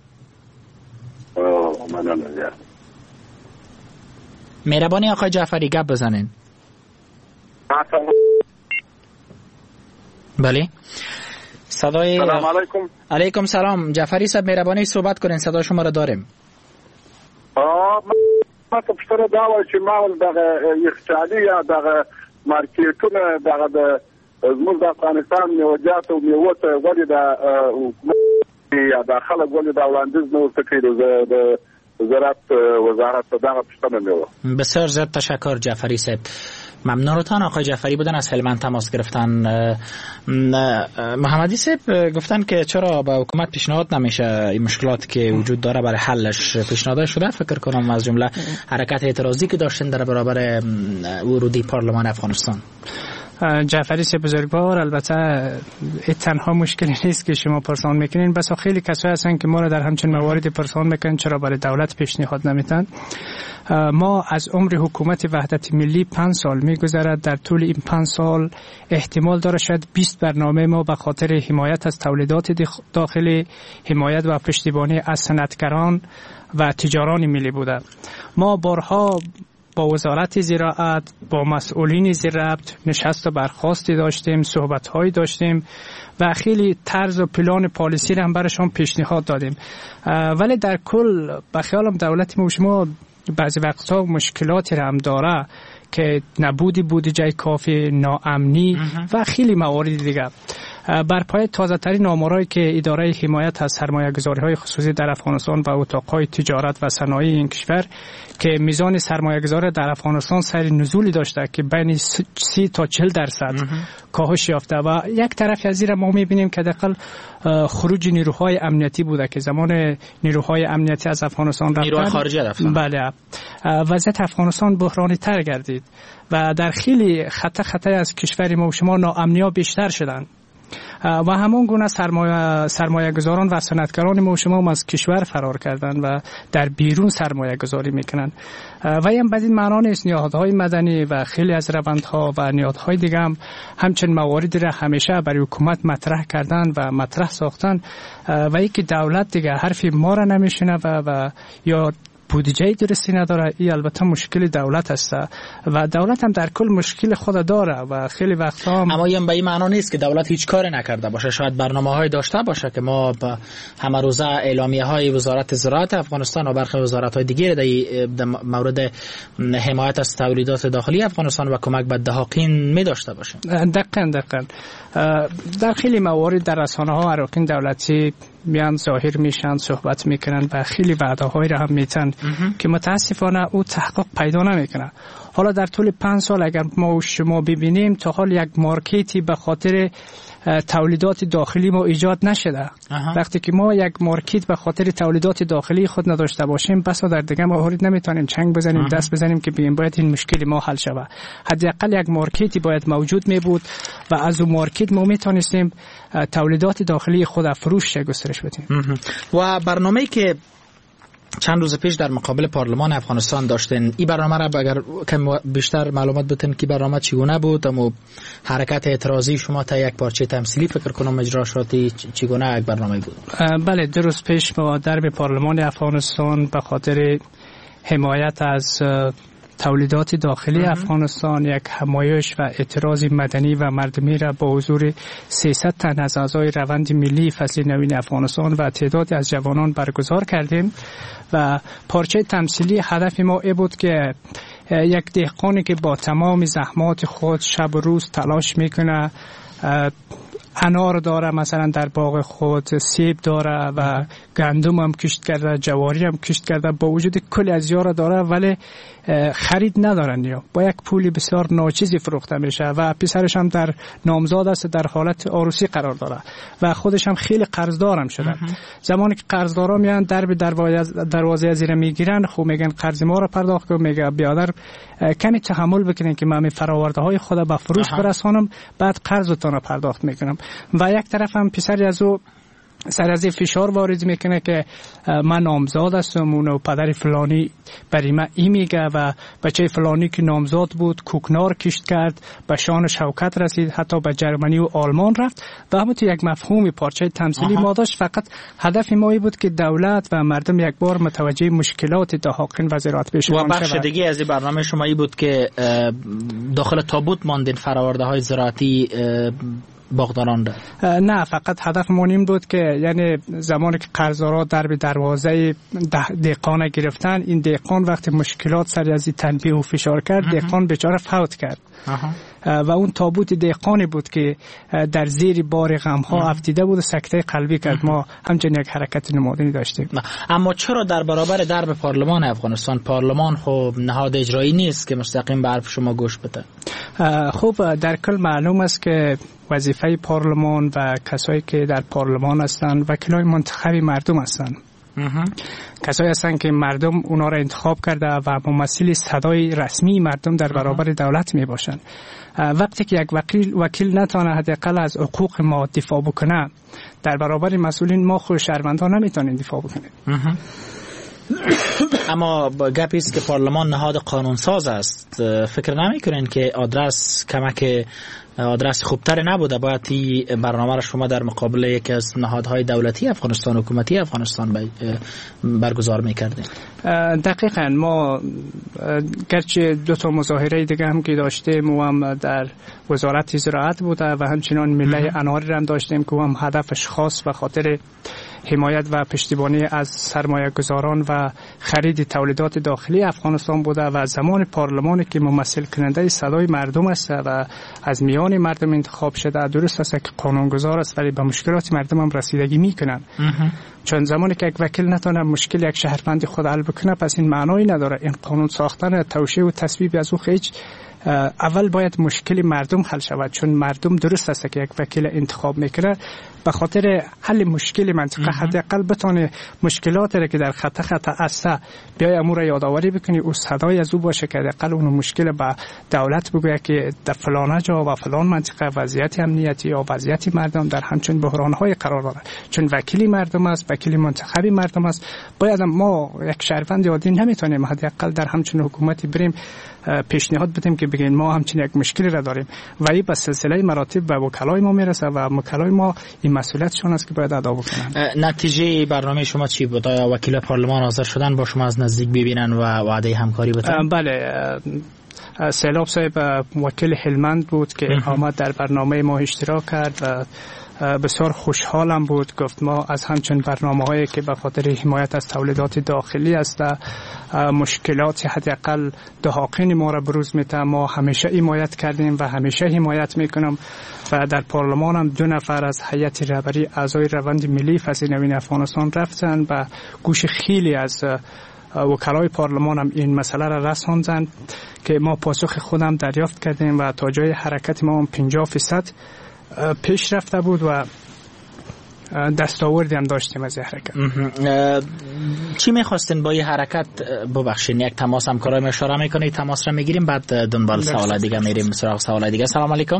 Speaker 3: مهربانی آقای جعفری گپ بزنین. بله صدای
Speaker 9: سلام علیکم.
Speaker 3: علیکم سلام. جعفری صاحب مهربانی صحبت کنین، صدا شما را داریم.
Speaker 9: آه ما ته پښتنه دا وایي چې ما ول دغه اقتصادي یا دغه مارکیټونه دغه د زموږ د افغانستان میوجات او میوه ته ولې د حکومت یا د خلک ولې د وړاندیز نه ورته کوي د وزارت وزارت دغه پښتنه میوه.
Speaker 3: بسیار زیاد تشکر جعفری صاحب. ممنونتان. آقای جعفری بودن از هلمند تماس گرفتن. محمدی صاحب گفتن که چرا به حکومت پیشنهاد نمیشه این مشکلات که وجود داره برای حلش پیشنهاد شده. فکر کنم از جمله حرکت اعتراضی که داشتن در برابر ورودی پارلمان افغانستان.
Speaker 4: جعفری سه بزرگوار، البته این تنها مشکلی نیست که شما پرسان میکنین، بس خیلی کسایی هستن که ما را در همچین مواردی پرسان میکنن چرا برای دولت پیشنهاد نمیتن. ما از عمر حکومت وحدت ملی پنج سال میگذرد. در طول این پنج سال احتمال داره شاید بیست برنامه ما به خاطر حمایت از تولیدات داخلی، حمایت و پشتیبانی از صنعتگران و تجاران ملی بوده. ما بارها با وزارت زراعت، با مسئولین زراعت نشست و برخاستی داشتیم، صحبت‌هایی داشتیم و خیلی طرز و پلان پالیسی را هم برشان پیشنهاد دادیم. ولی در کل به خیالم دولت ما شما بعضی وقتا مشکلاتی را هم داره که نبودی بودجه کافی، ناامنی و خیلی موارد دیگه. بر پای تازه ترین آمارایی که اداره حمایت از سرمایه‌گذاری های خصوصی در افغانستان و اتاقهای تجارت و صنایع این کشور که میزان سرمایه‌گذاری در افغانستان سیر نزولی داشته که بین سی تا چهل درصد کاهش یافته و یک طرف از این ما میبینیم که دقیقاً خروج نیروهای امنیتی بوده که زمان نیروهای امنیتی از افغانستان رفتن،
Speaker 3: نیروهای خارجی رفتن،
Speaker 4: بله، وضعیت افغانستان بحرانی تر گردید و در خیلی خطه خطه از کشور ما و شما ناامنی‌ها بیشتر شدند و همون گونه سرمایه سرمایه گذاران و صنعتگران ما و شما از کشور فرار کردن و در بیرون سرمایه گذاری میکنن و این بدین معنا نیست نهادهای مدنی و خیلی از روندها و نهادهای دیگه هم همچنین مواردی را همیشه برای حکومت مطرح کردن و مطرح ساختن و اینکه دولت دیگه حرفی ما را نمیشنوه و یا بودجه درستی نداره. این البته مشکل دولت است و دولت هم در کل مشکل خود داره و خیلی وقتا هم
Speaker 3: اما این به این معنا نیست که دولت هیچ کاری نکرده باشه. شاید برنامه‌های داشته باشه که ما به همه روزه اعلامیه‌های وزارت زراعت افغانستان و برخی وزارت‌های دیگر در مورد حمایت از تولیدات داخلی افغانستان و کمک به دهاقین می داشته باشه.
Speaker 4: دقیقاً دقیقاً در خیلی موارد در رسانه‌ها اراکین دولتی میان ظاهر میشن، صحبت میکنن و خیلی وعده های را هم میتن که متاسفانه او تحقق پیدا نمیکنه. حالا در طول پنج سال اگر ما و شما ببینیم تا حال یک مارکتی به خاطر تولیدات داخلی ما ایجاد نشده. اها. وقتی که ما یک مارکت به خاطر تولیدات داخلی خود نداشته باشیم بسا در دیگه موارد نمیتونیم چنگ بزنیم، اها. دست بزنیم که بیم باید این مشکل ما حل شود. حداقل یک مارکتی باید موجود می بود و از اون مارکت ما میتونستیم تولیدات داخلی خود فروش گسترش بدیم.
Speaker 3: و برنامه‌ای که چند روز پیش در مقابل پارلمان افغانستان داشتین، این برنامه را اگر کم بیشتر معلومات بتین که برنامه چگونه بود، اما حرکت اعتراضی شما تا یک پارچه تمثیلی فکر کنم اجرا شدی، چگونه یک برنامه بود؟
Speaker 4: بله، دو روز پیش ما در پارلمان افغانستان به خاطر حمایت از تولیدات داخلی افغانستان یک همایش و اعتراض مدنی و مردمی را با حضور سیصد تن از اعضای روند ملی فصل نوین افغانستان و تعدادی از جوانان برگزار کردیم و پارچه تمثیلی هدف ما ای بود که یک دهقانی که با تمام زحمات خود شب و روز تلاش میکنه، انار داره مثلا در باغ خود، سیب داره و گندم هم کشت کرده، جواری هم کشت کرده، با وجود کلی ازیار داره ولی خرید ندارن یا با یک پولی بسیار ناچیزی فروخته میشه و پسرش هم در نامزاد است، در حالت عروسی قرار داره و خودش هم خیلی قرضدار هم شده. زمانی که قرضدارا میان در به دروازه زیر میگیرن، خب میگن قرض ما رو پرداخت کن، میگه بیادر کمی تحمل بکنین که من می فراورده های خود به فروش برسانم بعد قرضتون رو پرداخت میکنم. و یک طرف هم پسری از او سر از فشار وارد میکنه که من نامزاد هستم و پدر فلانی برای من ای میگه و بچه فلانی که نامزاد بود کوکنار کشت کرد، به شان شوکت رسید، حتی به جرمنی و آلمان رفت و همون تو یک مفهومی پارچه تمثیلی ما داشت. فقط هدف ما ای بود که دولت و مردم یک بار متوجه مشکلات دهاقین و زراعت بشن.
Speaker 3: و بخش دیگه از این برنامه شما ای بود که داخل تابوت ماندین فراورده های زراعتی باغداران را؟
Speaker 4: نه، فقط هدف ما این بود که یعنی زمانی که قرضدارا در به دروازه دهقان گرفتن، این دهقان وقتی مشکلات سر از تنبیه و فشار کرد، دهقان بیچاره فوت کرد. و اون تابوت دهقانی بود که در زیر بار غم ها افتیده بود و سکته قلبی کرد. ما همچنین یک حرکت نمادینی داشتیم.
Speaker 3: اما چرا در برابر درب پارلمان افغانستان، پارلمان خب نهاد اجرایی نیست که مستقیم به حرف شما گوش بده؟
Speaker 4: خب در کل معلوم است که وظیفه پارلمان و کسایی که در پارلمان هستند وکیلای منتخبی مردم هستند. کسایی هستند که مردم اونا را انتخاب کرده و ممثل صدای رسمی مردم در برابر دولت می باشند. وقتی که یک وکیل وکیل نتونه حداقل از حقوق ما دفاع بکنه، در برابر مسئولین ما خود شهروندان نمیتونیم دفاع بکنیم.
Speaker 3: اما گپی است که پارلمان نهاد قانونساز است، فکر نمیکنین که آدرس کمک آدرس خوبتر نبوده؟ باید این برنامه را شما در مقابل یکی از نهادهای دولتی افغانستان، حکومتی افغانستان برگزار میکردیم.
Speaker 4: دقیقاً ما گرچه دو تا مظاهره دیگه هم که داشتیم و هم در وزارت زراعت بوده و همچنان ملی انار هم داشتیم که هم هدفش خاص و خاطر حمایت و پشتیبانی از سرمایه گذاران و خرید تولیدات داخلی افغانستان بوده و زمان پارلمانی که ممثل کننده صدای مردم است و از میان مردم انتخاب شده، درست است که قانونگذار است ولی به مشکلات مردم هم رسیدگی میکنن. چون زمانی که یک وکیل نتونه مشکل یک شهروند خود حل بکنه، پس این معنایی نداره. این قانون ساختن توشیح و تصویب از او هیچ، اول باید مشکل مردم حل شود، چون مردم درست است که یک وکیل انتخاب میکنه به خاطر حل مشکل منطقه، حداقل بتونه مشکلات را که در خطه خطه است بیای امور را یادآوری بکنی، او صدای از او باشه که حداقل اون مشکل به دولت بگوید که در فلان جا و فلان منطقه وضعیت امنیتی یا وضعیت مردم در همچین بحران‌های قرار داره. چون وکیلی مردم است، وکیلی منتخبی مردم است. باید ما یک شهروند عادی نمیتونیم حداقل در همچین حکومتی بریم پیشنهاد بدیم که بگین ما همچین یک مشکلی را داریم و این به سلسله مراتب به وکلای ما میرسه و وکلای ما این مسئولیتشون است که باید ادا بکنن.
Speaker 3: نتیجه برنامه شما چی بود؟ آیا وکیل پارلمان حاضر شدن با شما از نزدیک ببینن و وعده همکاری بدن؟
Speaker 4: بله، سیلاب صاحب وکیل هلمند بود که آمد در برنامه ما اشتراک کرد و بسیار خوشحالم بود. گفت ما از همچین برنامه هایی که به خاطر حمایت از تولیدات داخلی است مشکلات حداقل دهاقین ما را بروز میته، ما همیشه حمایت کردیم و همیشه حمایت میکنم و در پارلمان هم دو نفر از هیئت رهبری اعضای روند ملی فصل نوین افغانستان رفتن و گوش خیلی از وکلای پارلمان هم این مسئله را رساندند که ما پاسخ خودم دریافت کردیم و تا جای حرکت ما هم پنجاه فیصد پیش رفته بود و دستاوردی هم داشتیم از حرکت.
Speaker 3: چی میخواستین با این حرکت؟ ببخشین یک تماس همکارای ما اشاره میکنید، تماس را میگیریم بعد دنبال سوال دیگه میریم سراغ سوال دیگه. سلام علیکم.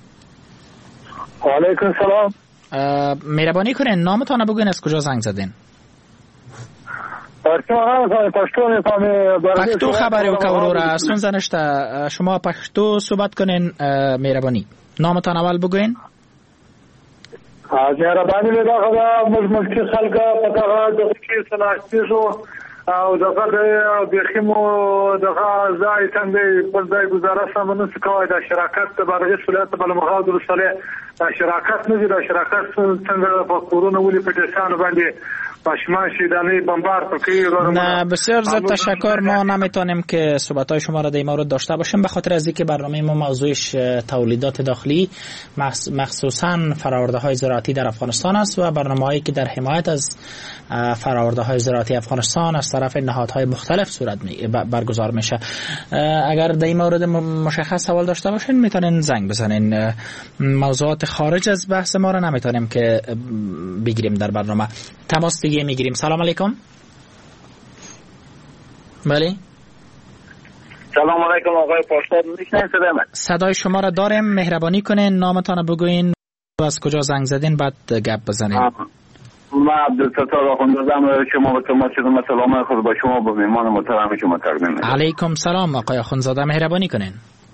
Speaker 7: و علیکم سلام.
Speaker 3: مهربانی کنین نامتان بگوین، از کجا زنگ زدین؟ پښتو خبرې وکړو سون زنشته شما پښتو صحبت کنین. مهربانی نامتان اول بگوین.
Speaker 7: مهربانی می داخل مشکل خلقه پتاها دقیقی سناشتیشو او دغه د بخیمو دغه ځای څنګه په ځای گزارش سمونه سکوای د شراکت د بارغ ولایت په مخاطر سره شراکت نه دي، د شراکت څنګه په کورونه ولې په دسان باندې
Speaker 3: نه بسیار زیاد تشکر. ما نمیتونیم که صحبت‌های شما را در این مورد داشته باشیم به خاطر از اینکه برنامه ما موضوعش تولیدات داخلی مخصوصاً فرآورده‌های زراعتی در افغانستان است و برنامه‌هایی که در حمایت از فرآورده‌های زراعتی افغانستان از طرف نهادهای مختلف صورت برگزار میشه. اگر در این مورد مشخص سوال داشته باشین میتونین زنگ بزنین. موضوعات خارج از بحث ما را نمیتونیم که بگیریم در برنامه. تماس دیگه میگیریم. سلام علیکم. بله
Speaker 10: سلام علیکم آقای پاسدار، میشنین صدای من؟
Speaker 3: صدای شما را داریم. مهربانی کنین نامتان بگوین و از کجا زنگ زدین بعد گپ بزنین.
Speaker 10: من عبدالستار آخوندزادم. شما به تماس شدم. سلام خود با شما با میهمان محترم شما تقدیم میکنم.
Speaker 3: علیکم سلام آقای آخوندزاده، مهربانی کنین.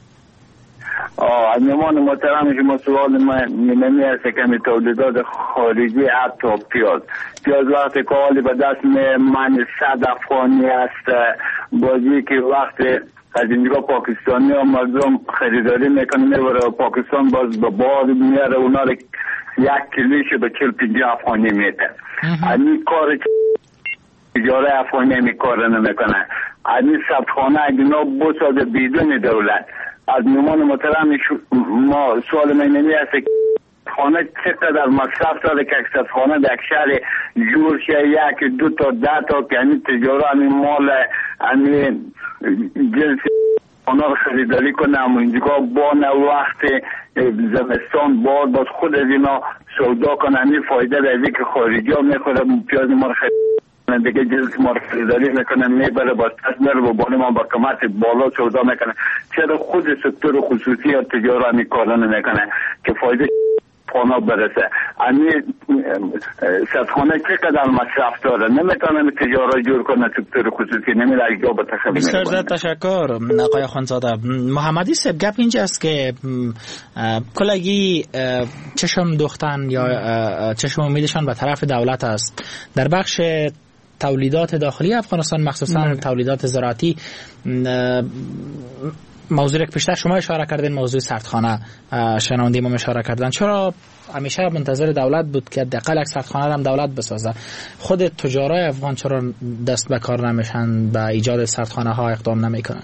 Speaker 10: آه میهمان محترم شما سوال من نمی است که تولیدات خارجی حتی پیاز پیاز وقتی که حالی به دست من صد افغانی است، بازی که وقتی از اینجا پاکستانی ها مردم خریداری میکنه میبره پاکستان باز به بار میاره اونا رو یک کلیش به چل پنجاه افغانی میده. این کار تجاره افغانی میکاره نمیکنه. این صدخانه اینا بسازه بدون دولت. از میهمان محترم ما سوال من نمی است که خانه چقدر مصرف داره که اکثر خانه در شهر جور شه یک دو تا ده تا که همین تجاره همین مال همین جنس خانه رو خریداری کنه. اما اینجا بان وقت زمستان باد باز خود از اینا سودا کنه. همین فایده روی که خارجی ها میخوره پیاز ما رو خریداری دیگه جلس ما رو خریداری میکنه میبره با تصمیر و بانه ما با قیمت بالا سودا میکنه. چرا خود سکتور خصوصی یا تجاره همی کارانه میکنه که فایده خانه برسه؟ امی صدخانه چقدر مصرف داره؟ نمیتونه تجاره جور کنه سکتور خصوصی نمیره اگه با تخبیر
Speaker 3: بسیار زیاد تشکر آقای آخوندزاده. محمدی صاحب گپ اینجا است که کلگی چشم دوختن یا چشم امیدشان به طرف دولت است در بخش تولیدات داخلی افغانستان، مخصوصا تولیدات زراعتی. موضوعی که پیشتر شما اشاره کردین، موضوع سردخانه، شنونده ما اشاره کردن، چرا همیشه منتظر دولت بود که حداقل یک سردخانه هم دولت بسازه؟ خود تجارای افغان چرا دست به کار نمیشن، به ایجاد سردخانه ها اقدام نمیکنن؟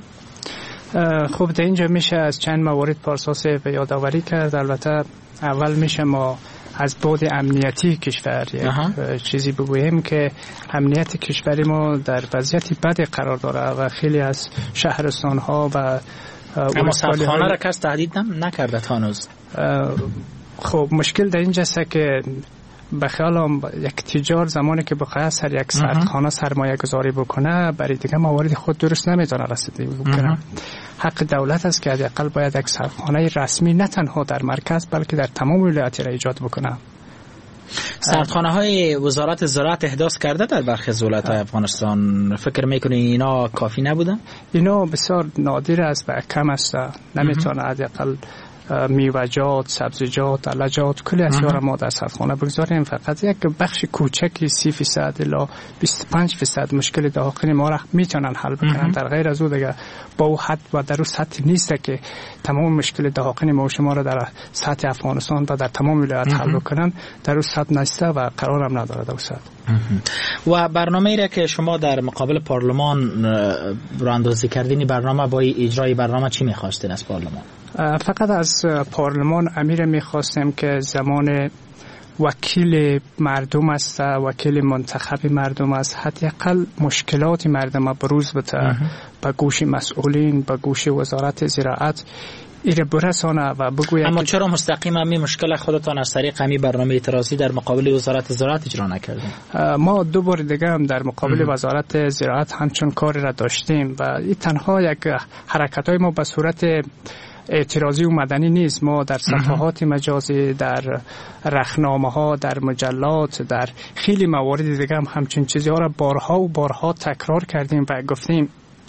Speaker 4: خب در اینجا میشه از چند موارد پارساس به یادآوری کرد. البته اول میشه ما از بعد امنیتی کشور یک چیزی بگوییم که امنیت کشوری ما در وضعیت بدی قرار داره و خیلی از شهرستان ها و
Speaker 3: اما سردخانه را کس تهدید نکرده تا هنوز.
Speaker 4: خب مشکل در اینجاست که به خیالم یک تجار زمانی که بخواه سر یک سردخانه سرمایه گذاری بکنه برای دیگه موارد خود درست نمیتونه رسیدگی بکنه. حق دولت است که حداقل باید یک سردخانه رسمی نه تنها در مرکز بلکه در تمام ولایات را ایجاد بکنه.
Speaker 3: سردخانه های وزارت زراعت احداث کرده در برخی از ولایات افغانستان، فکر میکنی اینا کافی نبودن؟
Speaker 4: اینا بسیار نادر است و کم است، نمیتونه حداقل میوه‌جات، سبزیجات، علجات کلی اشیا را ما در سردخانه بگذاریم. فقط یک بخش کوچکی سی درصد الی بیست و پنج درصد مشکل داخلی ما را میتونن حل بکنن. در غیر از او دیگه با او حد و در او سطح نیست که تمام مشکل داخلی ما و شما را در سطح افغانستان و در تمام ولایات حل بکنن. در او سطح نیست و قرار هم نداره در او سطح.
Speaker 3: و برنامه‌ای را که شما در مقابل پارلمان راندازی کردین، برنامه با اجرای برنامه چی می‌خواستین از پارلمان؟
Speaker 4: فقط از پارلمان امیر میخواستیم که زمان وکیل مردم است، وکیل منتخب مردم است، حداقل مشکلات مردم بروز بده به گوش مسئولین، به گوش وزارت زراعت ایره برسانه و بگوید.
Speaker 3: اما چرا مستقیم همی مشکل خودتان از طریق همی برنامه اعتراضی در مقابل وزارت زراعت اجرا نکردیم؟
Speaker 4: ما دو بار دیگه هم در مقابل وزارت زراعت همچون کاری را داشتیم و این تنها یک حرکت های ما به صورت اعتراضی و مدنی نیست. ما در صفحات مجازی، در رخنامه ها، در مجلات، در خیلی موارد دیگه هم همچین چیزی ها را بارها و بارها تکرار کردیم و گفتیم.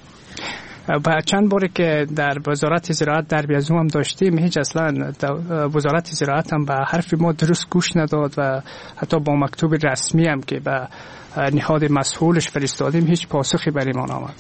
Speaker 4: و چند باری که در وزارت زراعت در بیازو هم داشتیم، هیچ اصلا وزارت زراعت هم به حرف ما درست گوش نداد و حتی با مکتوب رسمی هم که به نهاد مسئولش فرستادیم هیچ پاسخی برای ما نامد.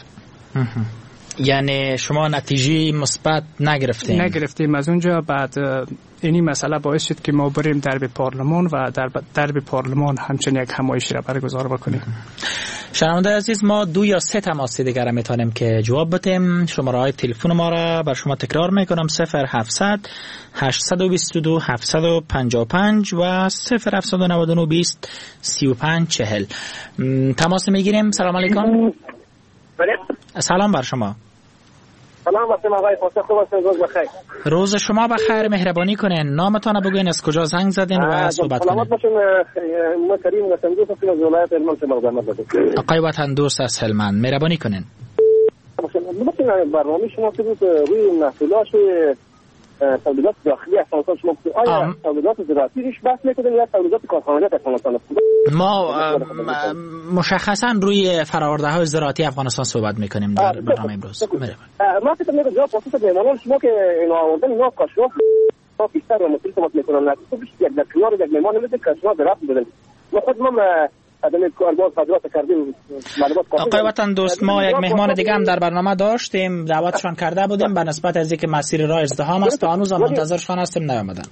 Speaker 3: یعنی شما نتیجه مثبت نگرفتیم؟
Speaker 4: نگرفتیم. از اونجا بعد اینی مسئله باعث شد که ما بریم درب پارلمان و در درب پارلمان همچنین یک همایشی را برگزار بکنیم.
Speaker 3: شنونده عزیز، ما دو یا سه تماس دیگر را میتونیم که جواب بدیم. شماره های تلفن ما را بر شما تکرار میکنم: صفر هفتصد هشتصد و بیست و دو هفتصد و پنجاه و پنج و صفر هفتصد و نود و نه بیست سی و پنج چهل. تماس میگیریم. سلام علیکم. سلام بر شما.
Speaker 6: سلام بر شما آقای فاصله، خوب هستید؟ روز بخیر.
Speaker 3: روز شما بخیر. مهربانی کنین نامتان بگوین، از کجا زنگ زدین و صحبت کنین.
Speaker 6: سلامت باشین. ما کریم وطن دوست هستیم از ولایت هلمند شما زحمت باشید.
Speaker 3: آقای وطن دوست از هلمند، مهربانی کنین.
Speaker 6: مثلا برنامه شما که بود روی محصولات تولیدات داخلی افغانستان شما گفتید، آیا تولیدات زراعتی ریش بحث میکنید یا تولیدات کارخانه‌ای افغانستان است؟
Speaker 3: ما مشخصا روی فرآورده‌های زراعتی افغانستان صحبت میکنیم در برنامه امروز.
Speaker 6: ما فکر می‌کنم جواب پاسخ مهمانان شما که اینا آوردن اینا کاشف تا بیشتر و مطلب صحبت میکنن. نه تو بیشتر یک کنار یک مهمان میده که شما درات بدن. ما خود ما ادامه کارباز صادرات کردیم.
Speaker 3: آقای وطن دوست، ما یک مهمان دیگه هم در برنامه داشتیم، دعوتشان کرده بودیم، به نسبت از اینکه مسیر راه ازدحام است تا هنوز منتظرشان هستیم، نیامدن.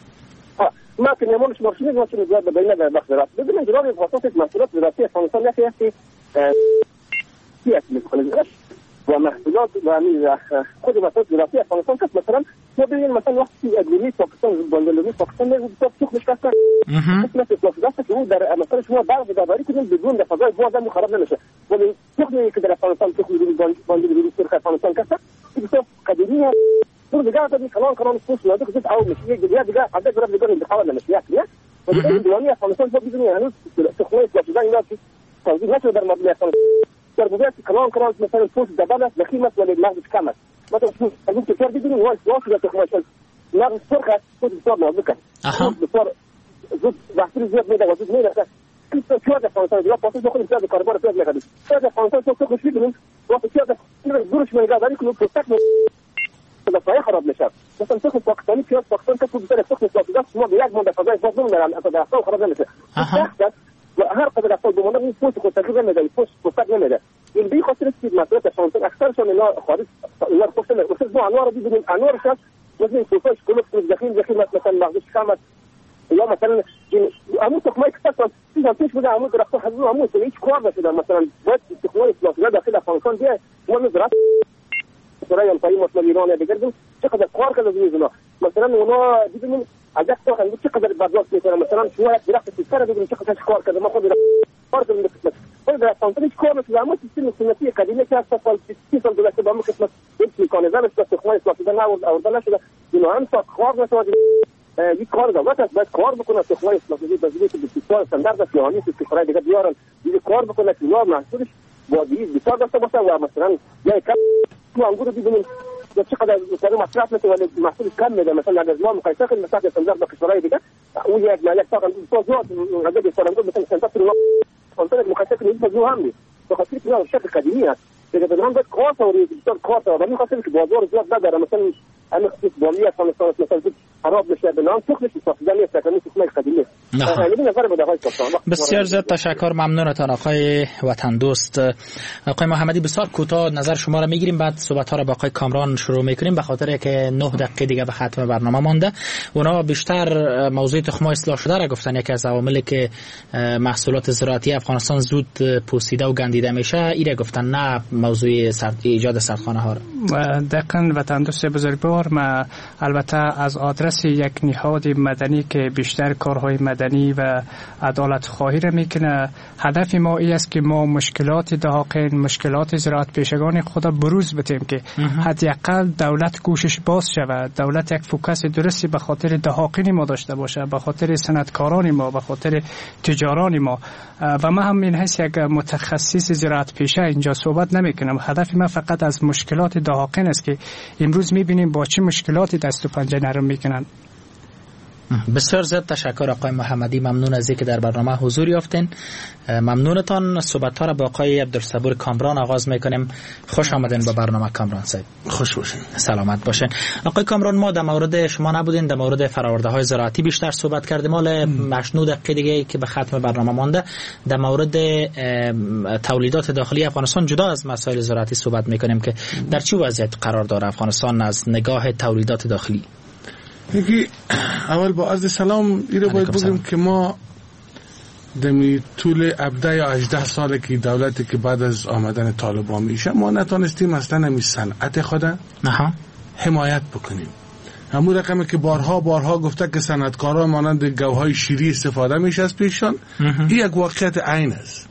Speaker 6: ما که نمونش ماشین ما چون زیاد بین در بخش زراعت بدون جواب واسط محصولات زراعتی افغانستان یکی سیاست میکنه و محصولات و خود محصولات زراعتی افغانستان که مثلا ما ببینیم مثلا وقتی ادویه پاکستان باندلوی پاکستان میگه تو سوخت کاسته مثلا پلاستیک که در مثلا شما بعض داوری کنید بدون در فضای باز هم خراب نمیشه ولی سوختی که در افغانستان سوخت باندلوی سرخ افغانستان کاسته بسیار قدیمی تو دیگه تا کلان کلان فوش لاده که او میشه دیگه دیگه حد برای دیگه انتخاب نمیشه نه ولی دیوانی افغانستان تو بدونی هنوز سخنه پلاستیک اینا که توضیح نشده در مبلغ افغانستان در بودن کلان کلان مثلا فوش دبل است دخیل است ولی مغز کم است مثلا اگه تو کردی بدون وای واش در تخمش مغز سرخ است خود بسیار نازک است بسیار زود وقتی زیاد میده وجود میده که تو چه افغانستان دیگه پاسه بخوریم چه کاربار پیاز میگردیم چه افغانستان تو خوش میگیم وقتی چه دورش میگردی که پروتک دفاعی خراب میشه مثلا تو پاکستانی پیاز پاکستان که تو بسیار سخت پلاستیک شما به یک مونده فضای باز نمیدن اصلا دفاع خراب نمیشه و هر قدر دفاع بمونه این پوست خود تغییر نمیده پوست پروتک نمیده این بی خاطر است که مسئله افغانستان اکثرشون اینا خارج اینا خوشن اصلا با ما انوار ببینیم انوار شد مثلا فوتوش کلوب داخل داخل مثلا مغزش خامت یا مثلا امو تخمه کسا چیزا پیش بوده امو درخت حضور امو هیچ کار نشده مثلا باید تخمه اصلاح داخل افغانستان بیه و نظرات برای الپایی مثلا ایران یا دیگر دیم چقدر کار کرده بودن مثلا اونا ببینیم اگه تو خیلی چقدر برداشت میکنه مثلا شما یک درخت سیستر ببینیم چقدر کار کرده ما خود کار کردیم خود در افغانستان هیچ کار نشده اما سیستم سنتی قدیمی که هست سال سی سال گذشته با ما قسمت هیچ میکانیزم است تخمه اصلاح شده نه آورده نشده اینا هم تا کار نشده یک کار دولت است باید کار بکنه تخمه اصلاح شده بزرگی که بسیار استاندارد جهانی است که کارهای دیگه بیارن دیگه کار بکنه که اینا محصولش با دیگه بسیار داشته باشه و مثلا یا یک تو انگور ببینیم چقدر مثلا مصرف میشه ولی محصول کم میده مثلا اگر ما مقایسه کنیم مثلا استاندارد با کشورهای دیگه اون یک مالک تا تو زیاد عدد فرنگو مثلا استاندارد رو کنترل مقایسه کنیم بزرگ هم نیست به خاطر که اون شکل قدیمی است دیگه بدون باید کار و ریزیستان کار و من خاطر که بازار زیاد نداره مثلا همین خصوص بالی افغانستان مثلا خراب بشه به نام سوختش ساختن نیست که مثل قدیمی
Speaker 3: بسیار زیاد تشکر ممنونتان آقای وطن دوست. آقای محمدی بسیار کوتاه نظر شما را میگیریم بعد صحبت ها را با آقای کامران شروع میکنیم به خاطر که نه دقیقه دیگه به ختم برنامه مانده. اونا بیشتر موضوع تخم اصلاح شده را گفتن یکی از عواملی که محصولات زراعتی افغانستان زود پوسیده و گندیده میشه ایره گفتن نه موضوع سرد ایجاد سردخانه ها را.
Speaker 4: دقیقاً وطن دوست بزرگوار ما البته از آدرس یک نهاد مدنی که بیشتر کارهای مدنی و عدالت خواهی را میکنه هدف ما ای است که ما مشکلات دهاقین مشکلات زراعت پیشگان خود بروز بتیم که حداقل دولت کوشش باز شود دولت یک فوکس درستی به خاطر دهاقین ما داشته باشه به خاطر صنعتکاران ما به خاطر تجاران ما و ما هم این حیث یک متخصص زراعت پیشه اینجا صحبت نمیکنم هدف ما فقط از مشکلات دهاقین است که امروز میبینیم با چه مشکلاتی دست و پنجه نرم میکنن.
Speaker 3: بسیار زیاد تشکر آقای محمدی ممنون از اینکه در برنامه حضور یافتین ممنونتان. صحبت ها را با آقای عبدالصبور کامران آغاز میکنیم. خوش آمدین با برنامه کامران صاحب.
Speaker 11: خوش باشین
Speaker 3: سلامت باشین. آقای کامران ما در مورد شما نبودین در مورد فراورده های زراعتی بیشتر صحبت کردیم مال مشنود دقیقه دیگه که به ختم برنامه مانده در مورد تولیدات داخلی افغانستان جدا از مسائل زراعتی صحبت میکنیم که در چه وضعیت قرار داره افغانستان از نگاه تولیدات داخلی.
Speaker 11: یکی اول با عرض سلام ایره باید بگیم که ما دمی طول هفده یا هجده ساله که دولتی که بعد از آمدن طالبان میشه ما نتانستیم اصلا همی صنعت خود حمایت بکنیم. همون رقمی که بارها بارها گفته که صنعتکاران مانند گوهای شیری استفاده میشه از پیششان این یک واقعیت عین است.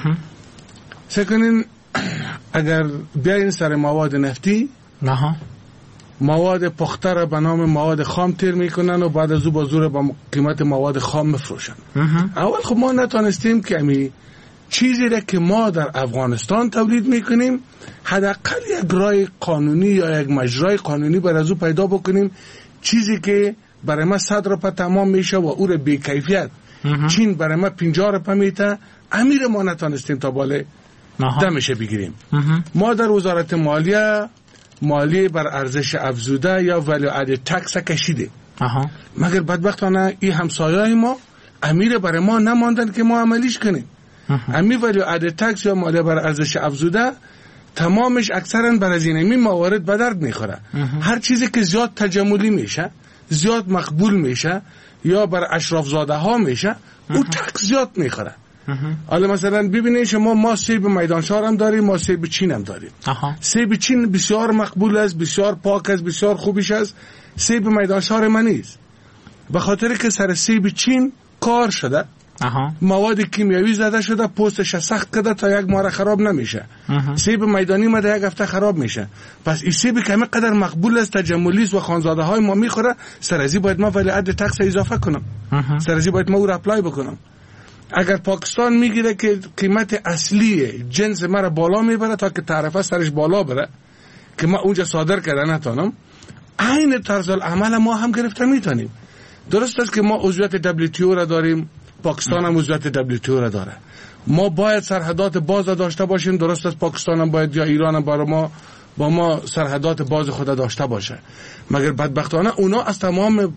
Speaker 11: سکنین اگر بیاین سر مواد نفتی
Speaker 3: نه
Speaker 11: مواد پخته را به نام مواد خام تیر میکنن و بعد از او با زور با قیمت مواد خام مفروشن. اول خب ما نتانستیم که امی چیزی را که ما در افغانستان تولید میکنیم حداقل یک راه قانونی یا یک مجرای قانونی بر از او پیدا بکنیم چیزی که برای ما صد روپه تمام میشه و او را بی کیفیت چین برای ما پنجاه روپه میته امیر ما نتانستیم تا بالا دمشه بگیریم. ما در وزارت مالیه مالی بر ارزش افزوده یا ولی اد تکس کشیده مگر بدبختانه این همسایه‌های ما امیر برای ما نماندن که ما عملیش کنیم. امیر ولی اد تکس یا مالی بر ارزش افزوده تمامش اکثرا بر از این موارد به درد میخوره. هر چیزی که زیاد تجملی میشه زیاد مقبول میشه یا بر اشراف زاده ها میشه او تکس زیاد میخوره. حالا مثلا ببینید شما ما سیب میدانشار هم داریم ما سیب چین هم داریم. سیب چین بسیار مقبول است بسیار پاک است بسیار خوبیش است سیب میدانشار من نیست به خاطر که سر سیب چین کار شده مواد کیمیاوی زده شده پوستش سخت کرده تا یک ماه خراب نمیشه. سیب میدانی ما در یک هفته خراب میشه. پس این سیب که قدر مقبول است تجملی است و خانزاده های ما میخوره سرازی باید ما ولی عد تکس اضافه کنم سرازی باید ما او را اپلای بکنم. اگر پاکستان میگیره که قیمت اصلی جنس مرا بالا میبره تا که تعرفه سرش بالا بره که ما اونجا صادر کرده نتانم عین طرز العمل ما هم گرفته میتونیم. درست است که ما عضویت دبلیو تی او را داریم پاکستان هم عضویت دبلیو تی او را داره ما باید سرحدات باز داشته باشیم. درست است پاکستان هم باید یا ایران هم برای ما با ما سرحدات باز خود داشته باشه مگر بدبختانه اونا از تمام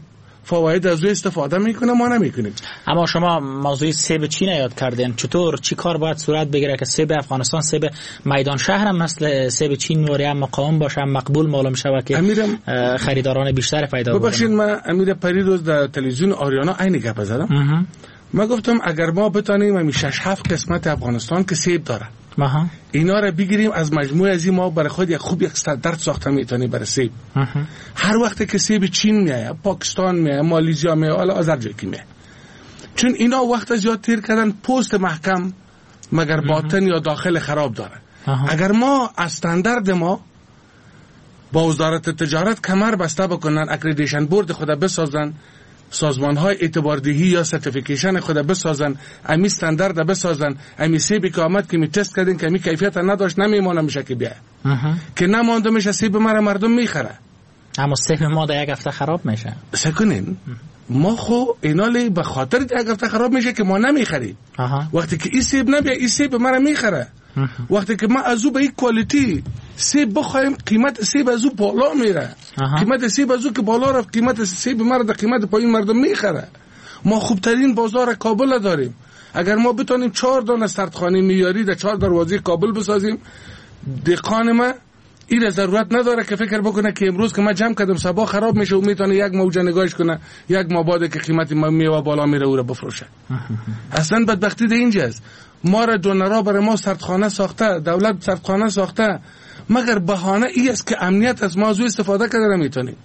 Speaker 11: فواید از او استفاده میکنه، ما نمیکنیم.
Speaker 3: اما شما موضوع سیب چین یاد کردین، چطور چی کار باید صورت بگیره که سیب افغانستان سیب میدان شهر هم مثل سیب چین نوری هم مقاوم باشه، هم مقبول معلوم شود که خریداران بیشتر پیدا بکنه؟
Speaker 11: ببخشید من امیر پریروز در تلویزیون آریانا عین گپ زدم. من گفتم اگر ما بتونیم همین شش هفت قسمت افغانستان که سیب داره ماها. اینا را بگیریم از مجموعه از ما برای خود یک خوب یک استاندارد ساخته میتونیم برای سیب. هر وقت که سیب چین میایه، پاکستان میایه، مالزیا میایه، حالا از هر جایی که میایه، چون اینا وقت زیاد تیر کردن پوست محکم مگر باطن یا داخل خراب داره. اگر ما استاندارد ما با وزارت تجارت کمر بسته بکنن، اکریدیشن بورد خود بسازن، سازمان های اعتباردهی یا سرتیفیکیشن خود بسازن، امی استاندارد بسازن، امی سیبی که آمد که می تست کردین که امی کیفیت نداشت نمیمونه میشه که بیای که نمانده میشه سیب مرا مردم میخره،
Speaker 3: اما سیب ما در یک هفته خراب میشه.
Speaker 11: سکنین ما خو اینالی به خاطر یک هفته خراب میشه که ما نمیخریم. وقتی که این سیب نبیه این سیب مرا میخره. وقتی که ما از او به این کوالیتی سیب بخوایم قیمت سیب از او بالا میره. قیمت سیب از او که بالا رفت قیمت سیب مرا در قیمت پایین مردم میخره. ما خوبترین بازار کابل داریم. اگر ما بتونیم چهار دانه سردخانه معیاری در چهار دروازه کابل بسازیم، دهقان ما این ضرورت نداره که فکر بکنه که امروز که ما جمع کردم صبح خراب میشه و میتونه یک موجه نگاهش کنه، یک ماه بعد که قیمت میوه بالا میره او را بفروشه. اصلا بدبختی ده اینجاست. ما را دونرا برای ما سردخانه ساخته، دولت سردخانه ساخته، مگر بهانه ای است که امنیت از موضوع استفاده کرده نمیتونیم.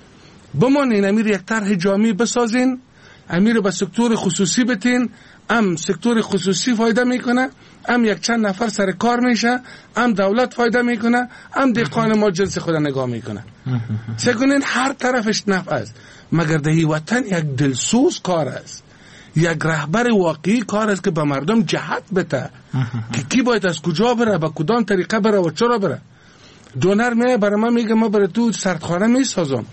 Speaker 11: بمانین امیر یک طرح جامعی بسازین، امیر به سکتور خصوصی بتین، ام سکتور خصوصی فایده میکنه، ام یک چند نفر سر کار میشه، ام دولت فایده میکنه، ام دهقان ما جنس خود نگاه میکنه. سکنین هر طرفش نفع است، مگر دهی وطن یک دلسوز کار است، یک رهبر واقعی کار است که به مردم جهت بده که کی باید از کجا بره، به کدام طریقه بره و چرا بره. دونر میه برای ما میگه ما برای تو سردخانه میسازم،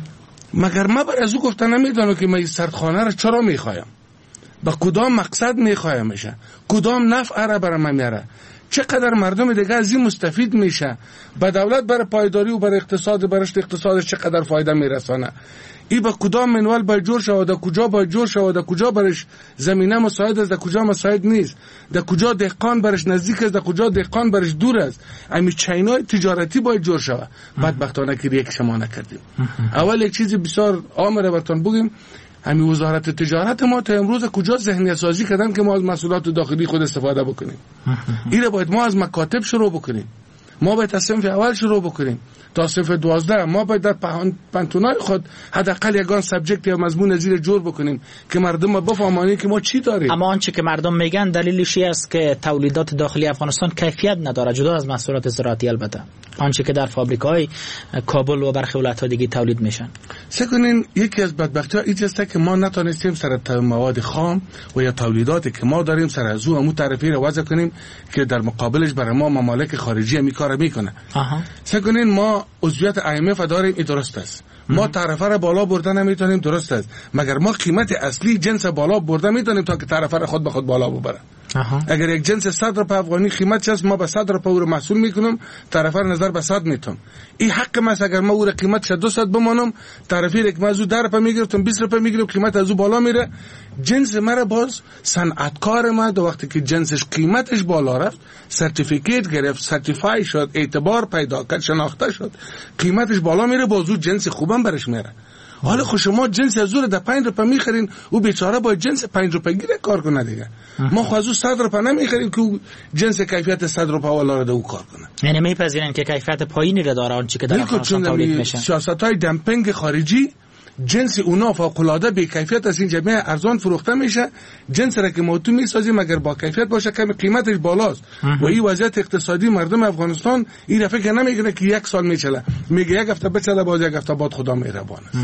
Speaker 11: مگر ما برای از او گفته نمیدانم که ما این سردخانه را چرا میخوایم، به کدام مقصد میخوایم میشه، کدام نفع را برای ما میاره، چقدر مردم دیگه از این مستفید میشه، به دولت برای پایداری و برای اقتصاد برشت اقتصادش چقدر فایده میرسانه، ای با کدام منوال باید جور شود، در کجا باید جور شود، در کجا برش زمینه مساعد است، در کجا مساعد نیست، در کجا دهقان برش نزدیک است، در کجا دهقان برش دور است. امی چینای تجارتی باید جور شود. بدبختانه که یک شما نکردیم. اول یک چیزی بسیار عام را براتون بگیم، همین وزارت تجارت ما تا امروز کجا ذهنیت سازی کردن که ما از محصولات داخلی خود استفاده بکنیم. این باید ما از مکاتب شروع بکنیم، ما باید از صنف اول شروع بکنیم تا صنف دوازده، ما باید در پانتونای خود حداقل یگان سابجکت یا مضمون زیر جور بکنیم که مردم بفهمانی که ما چی داریم.
Speaker 3: اما آنچه که مردم میگن دلیلش است که تولیدات داخلی افغانستان کیفیت نداره، جدا از محصولات زراعتی. البته آنچه که در فابریک‌های کابل و برخی ولایت‌ها دیگه تولید میشن.
Speaker 11: سکنین یکی از بدبختی‌ها این است که ما نتونستیم سر مواد خام و یا تولیداتی که ما داریم سر از او تعرفی رو وضع کنیم که در مقابلش برای ما ممالک خارجی می کار میکنه. سکنین ما عضویت آی ام اف داریم، این درست است. ما تعرفه را بالا برده نمیتونیم، درست است، مگر ما قیمت اصلی جنس بالا برده میتونیم تا که تعرفه را خود به خود بالا ببره. اگر یک جنس صد روپیه افغانی قیمت است، ما به صد روپیه او رو محصول میکنم، تعرفه را نظر به صد میتونم. این حق ما است. اگر ما او را قیمتش دویست بمانم، تعرفه یک ما از او ده روپیه میگرفتم، بیست روپیه میگیرم، قیمت از او بالا میره، جنس مرا باز صنعتکار ما دو وقتی که جنسش قیمتش بالا رفت، سرتیفیکیت گرفت، سرتیفای شد، اعتبار پیدا کرد، شناخته شد، قیمتش بالا میره، باز او جنس خوبم برش میره. حالا خود شما جنس از او در پنج روپیه میخرین، او بیچاره با جنس پنج روپیه گیره کار کنه دیگه. ما خود از او صد روپیه نمیخریم که او جنس کیفیت صد روپیه والا رو او کار کنه.
Speaker 3: یعنی میپذیرن که کیفیت پایینی رو داره آنچه که در افغانستان تولید میشه.
Speaker 11: سیاست‌های دمپینگ خارجی جنس اونا فوق‌العاده بی کیفیت از این جمعه ارزان فروخته میشه، جنس را که ما تو میسازیم مگر با کیفیت باشه کم قیمتش بالاست. و این وضعیت اقتصادی مردم افغانستان این رفیق که نمیگه که یک سال میچله، میگه یک هفته بچله، باز یک هفته بعد خدا مهربان است.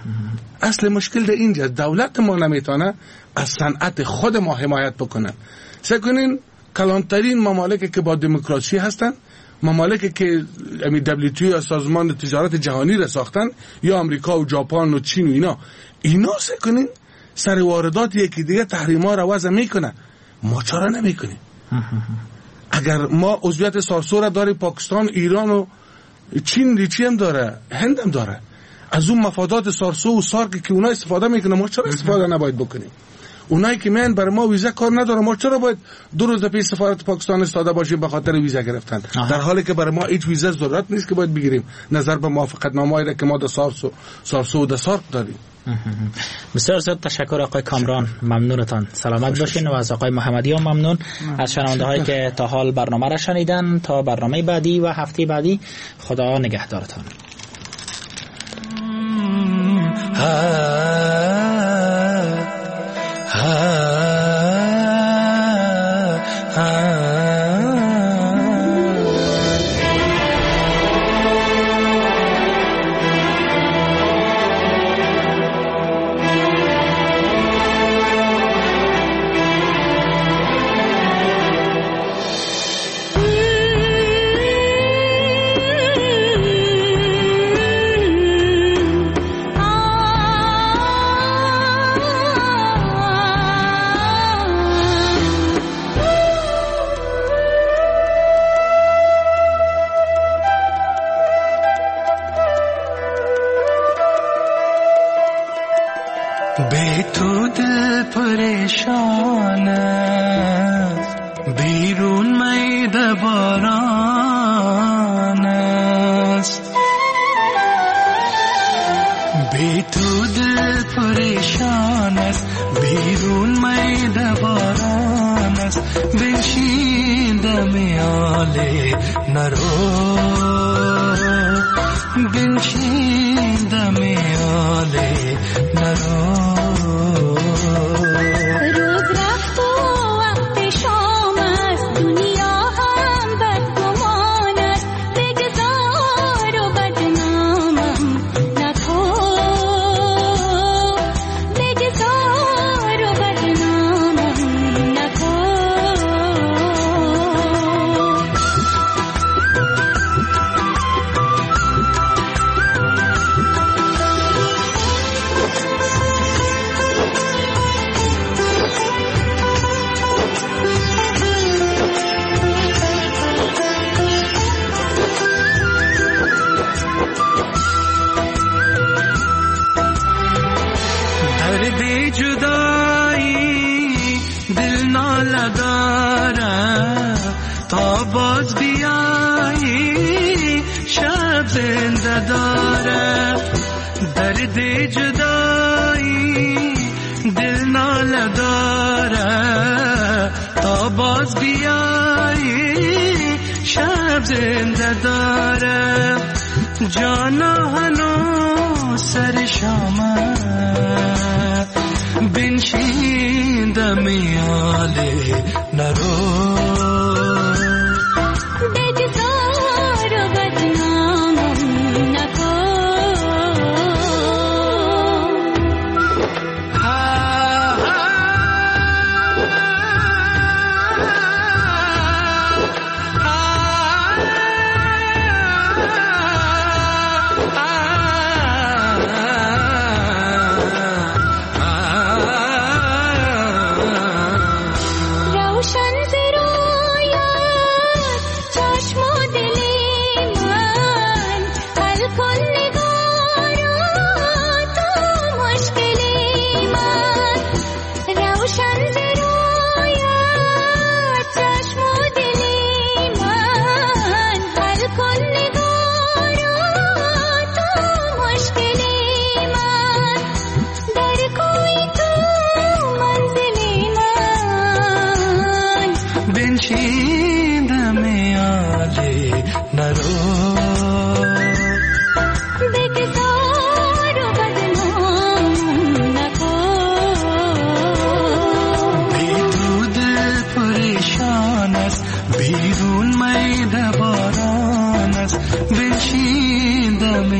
Speaker 11: اصل مشکل ده اینجا، دولت ما نمیتونه از صنعت خود ما حمایت بکنه. سکنین کلانترین ممالک که با دموکراسی هستن، ممالک که امی دبلیو تی او سازمان تجارت جهانی را ساختن، یا امریکا و ژاپن و چین و اینا، اینا سکنین سر واردات یکی دیگه تحریما را وضع میکنه، ما چرا نمیکنیم؟ اگر ما عضویت سارسو را داریم، پاکستان، ایران و چین لیچی هم داره، هند هم داره، از اون مفادات سارسو و سارک که اونا استفاده میکنه ما چرا استفاده نباید بکنیم؟ اونایی که میان برای ما ویزا کار نداره ما چرا باید دو روز پیش سفارت پاکستان استاده باشیم به خاطر ویزا گرفتن؟ آها. در حالی که برای ما هیچ ویزا ضرورت نیست که باید بگیریم نظر به موافقت نامه‌ای که ما در سارسو سارسو و در سارک داریم.
Speaker 3: بسیار زیاد تشکر آقای کامران، ممنونتان، سلامت باشین. و از آقای محمدی هم ممنون، از شنونده هایی که تا حال برنامه را شنیدن. تا برنامه بعدی و هفته بعدی خدا نگهدارتان.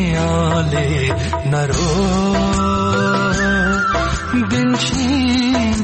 Speaker 12: نرو بنشین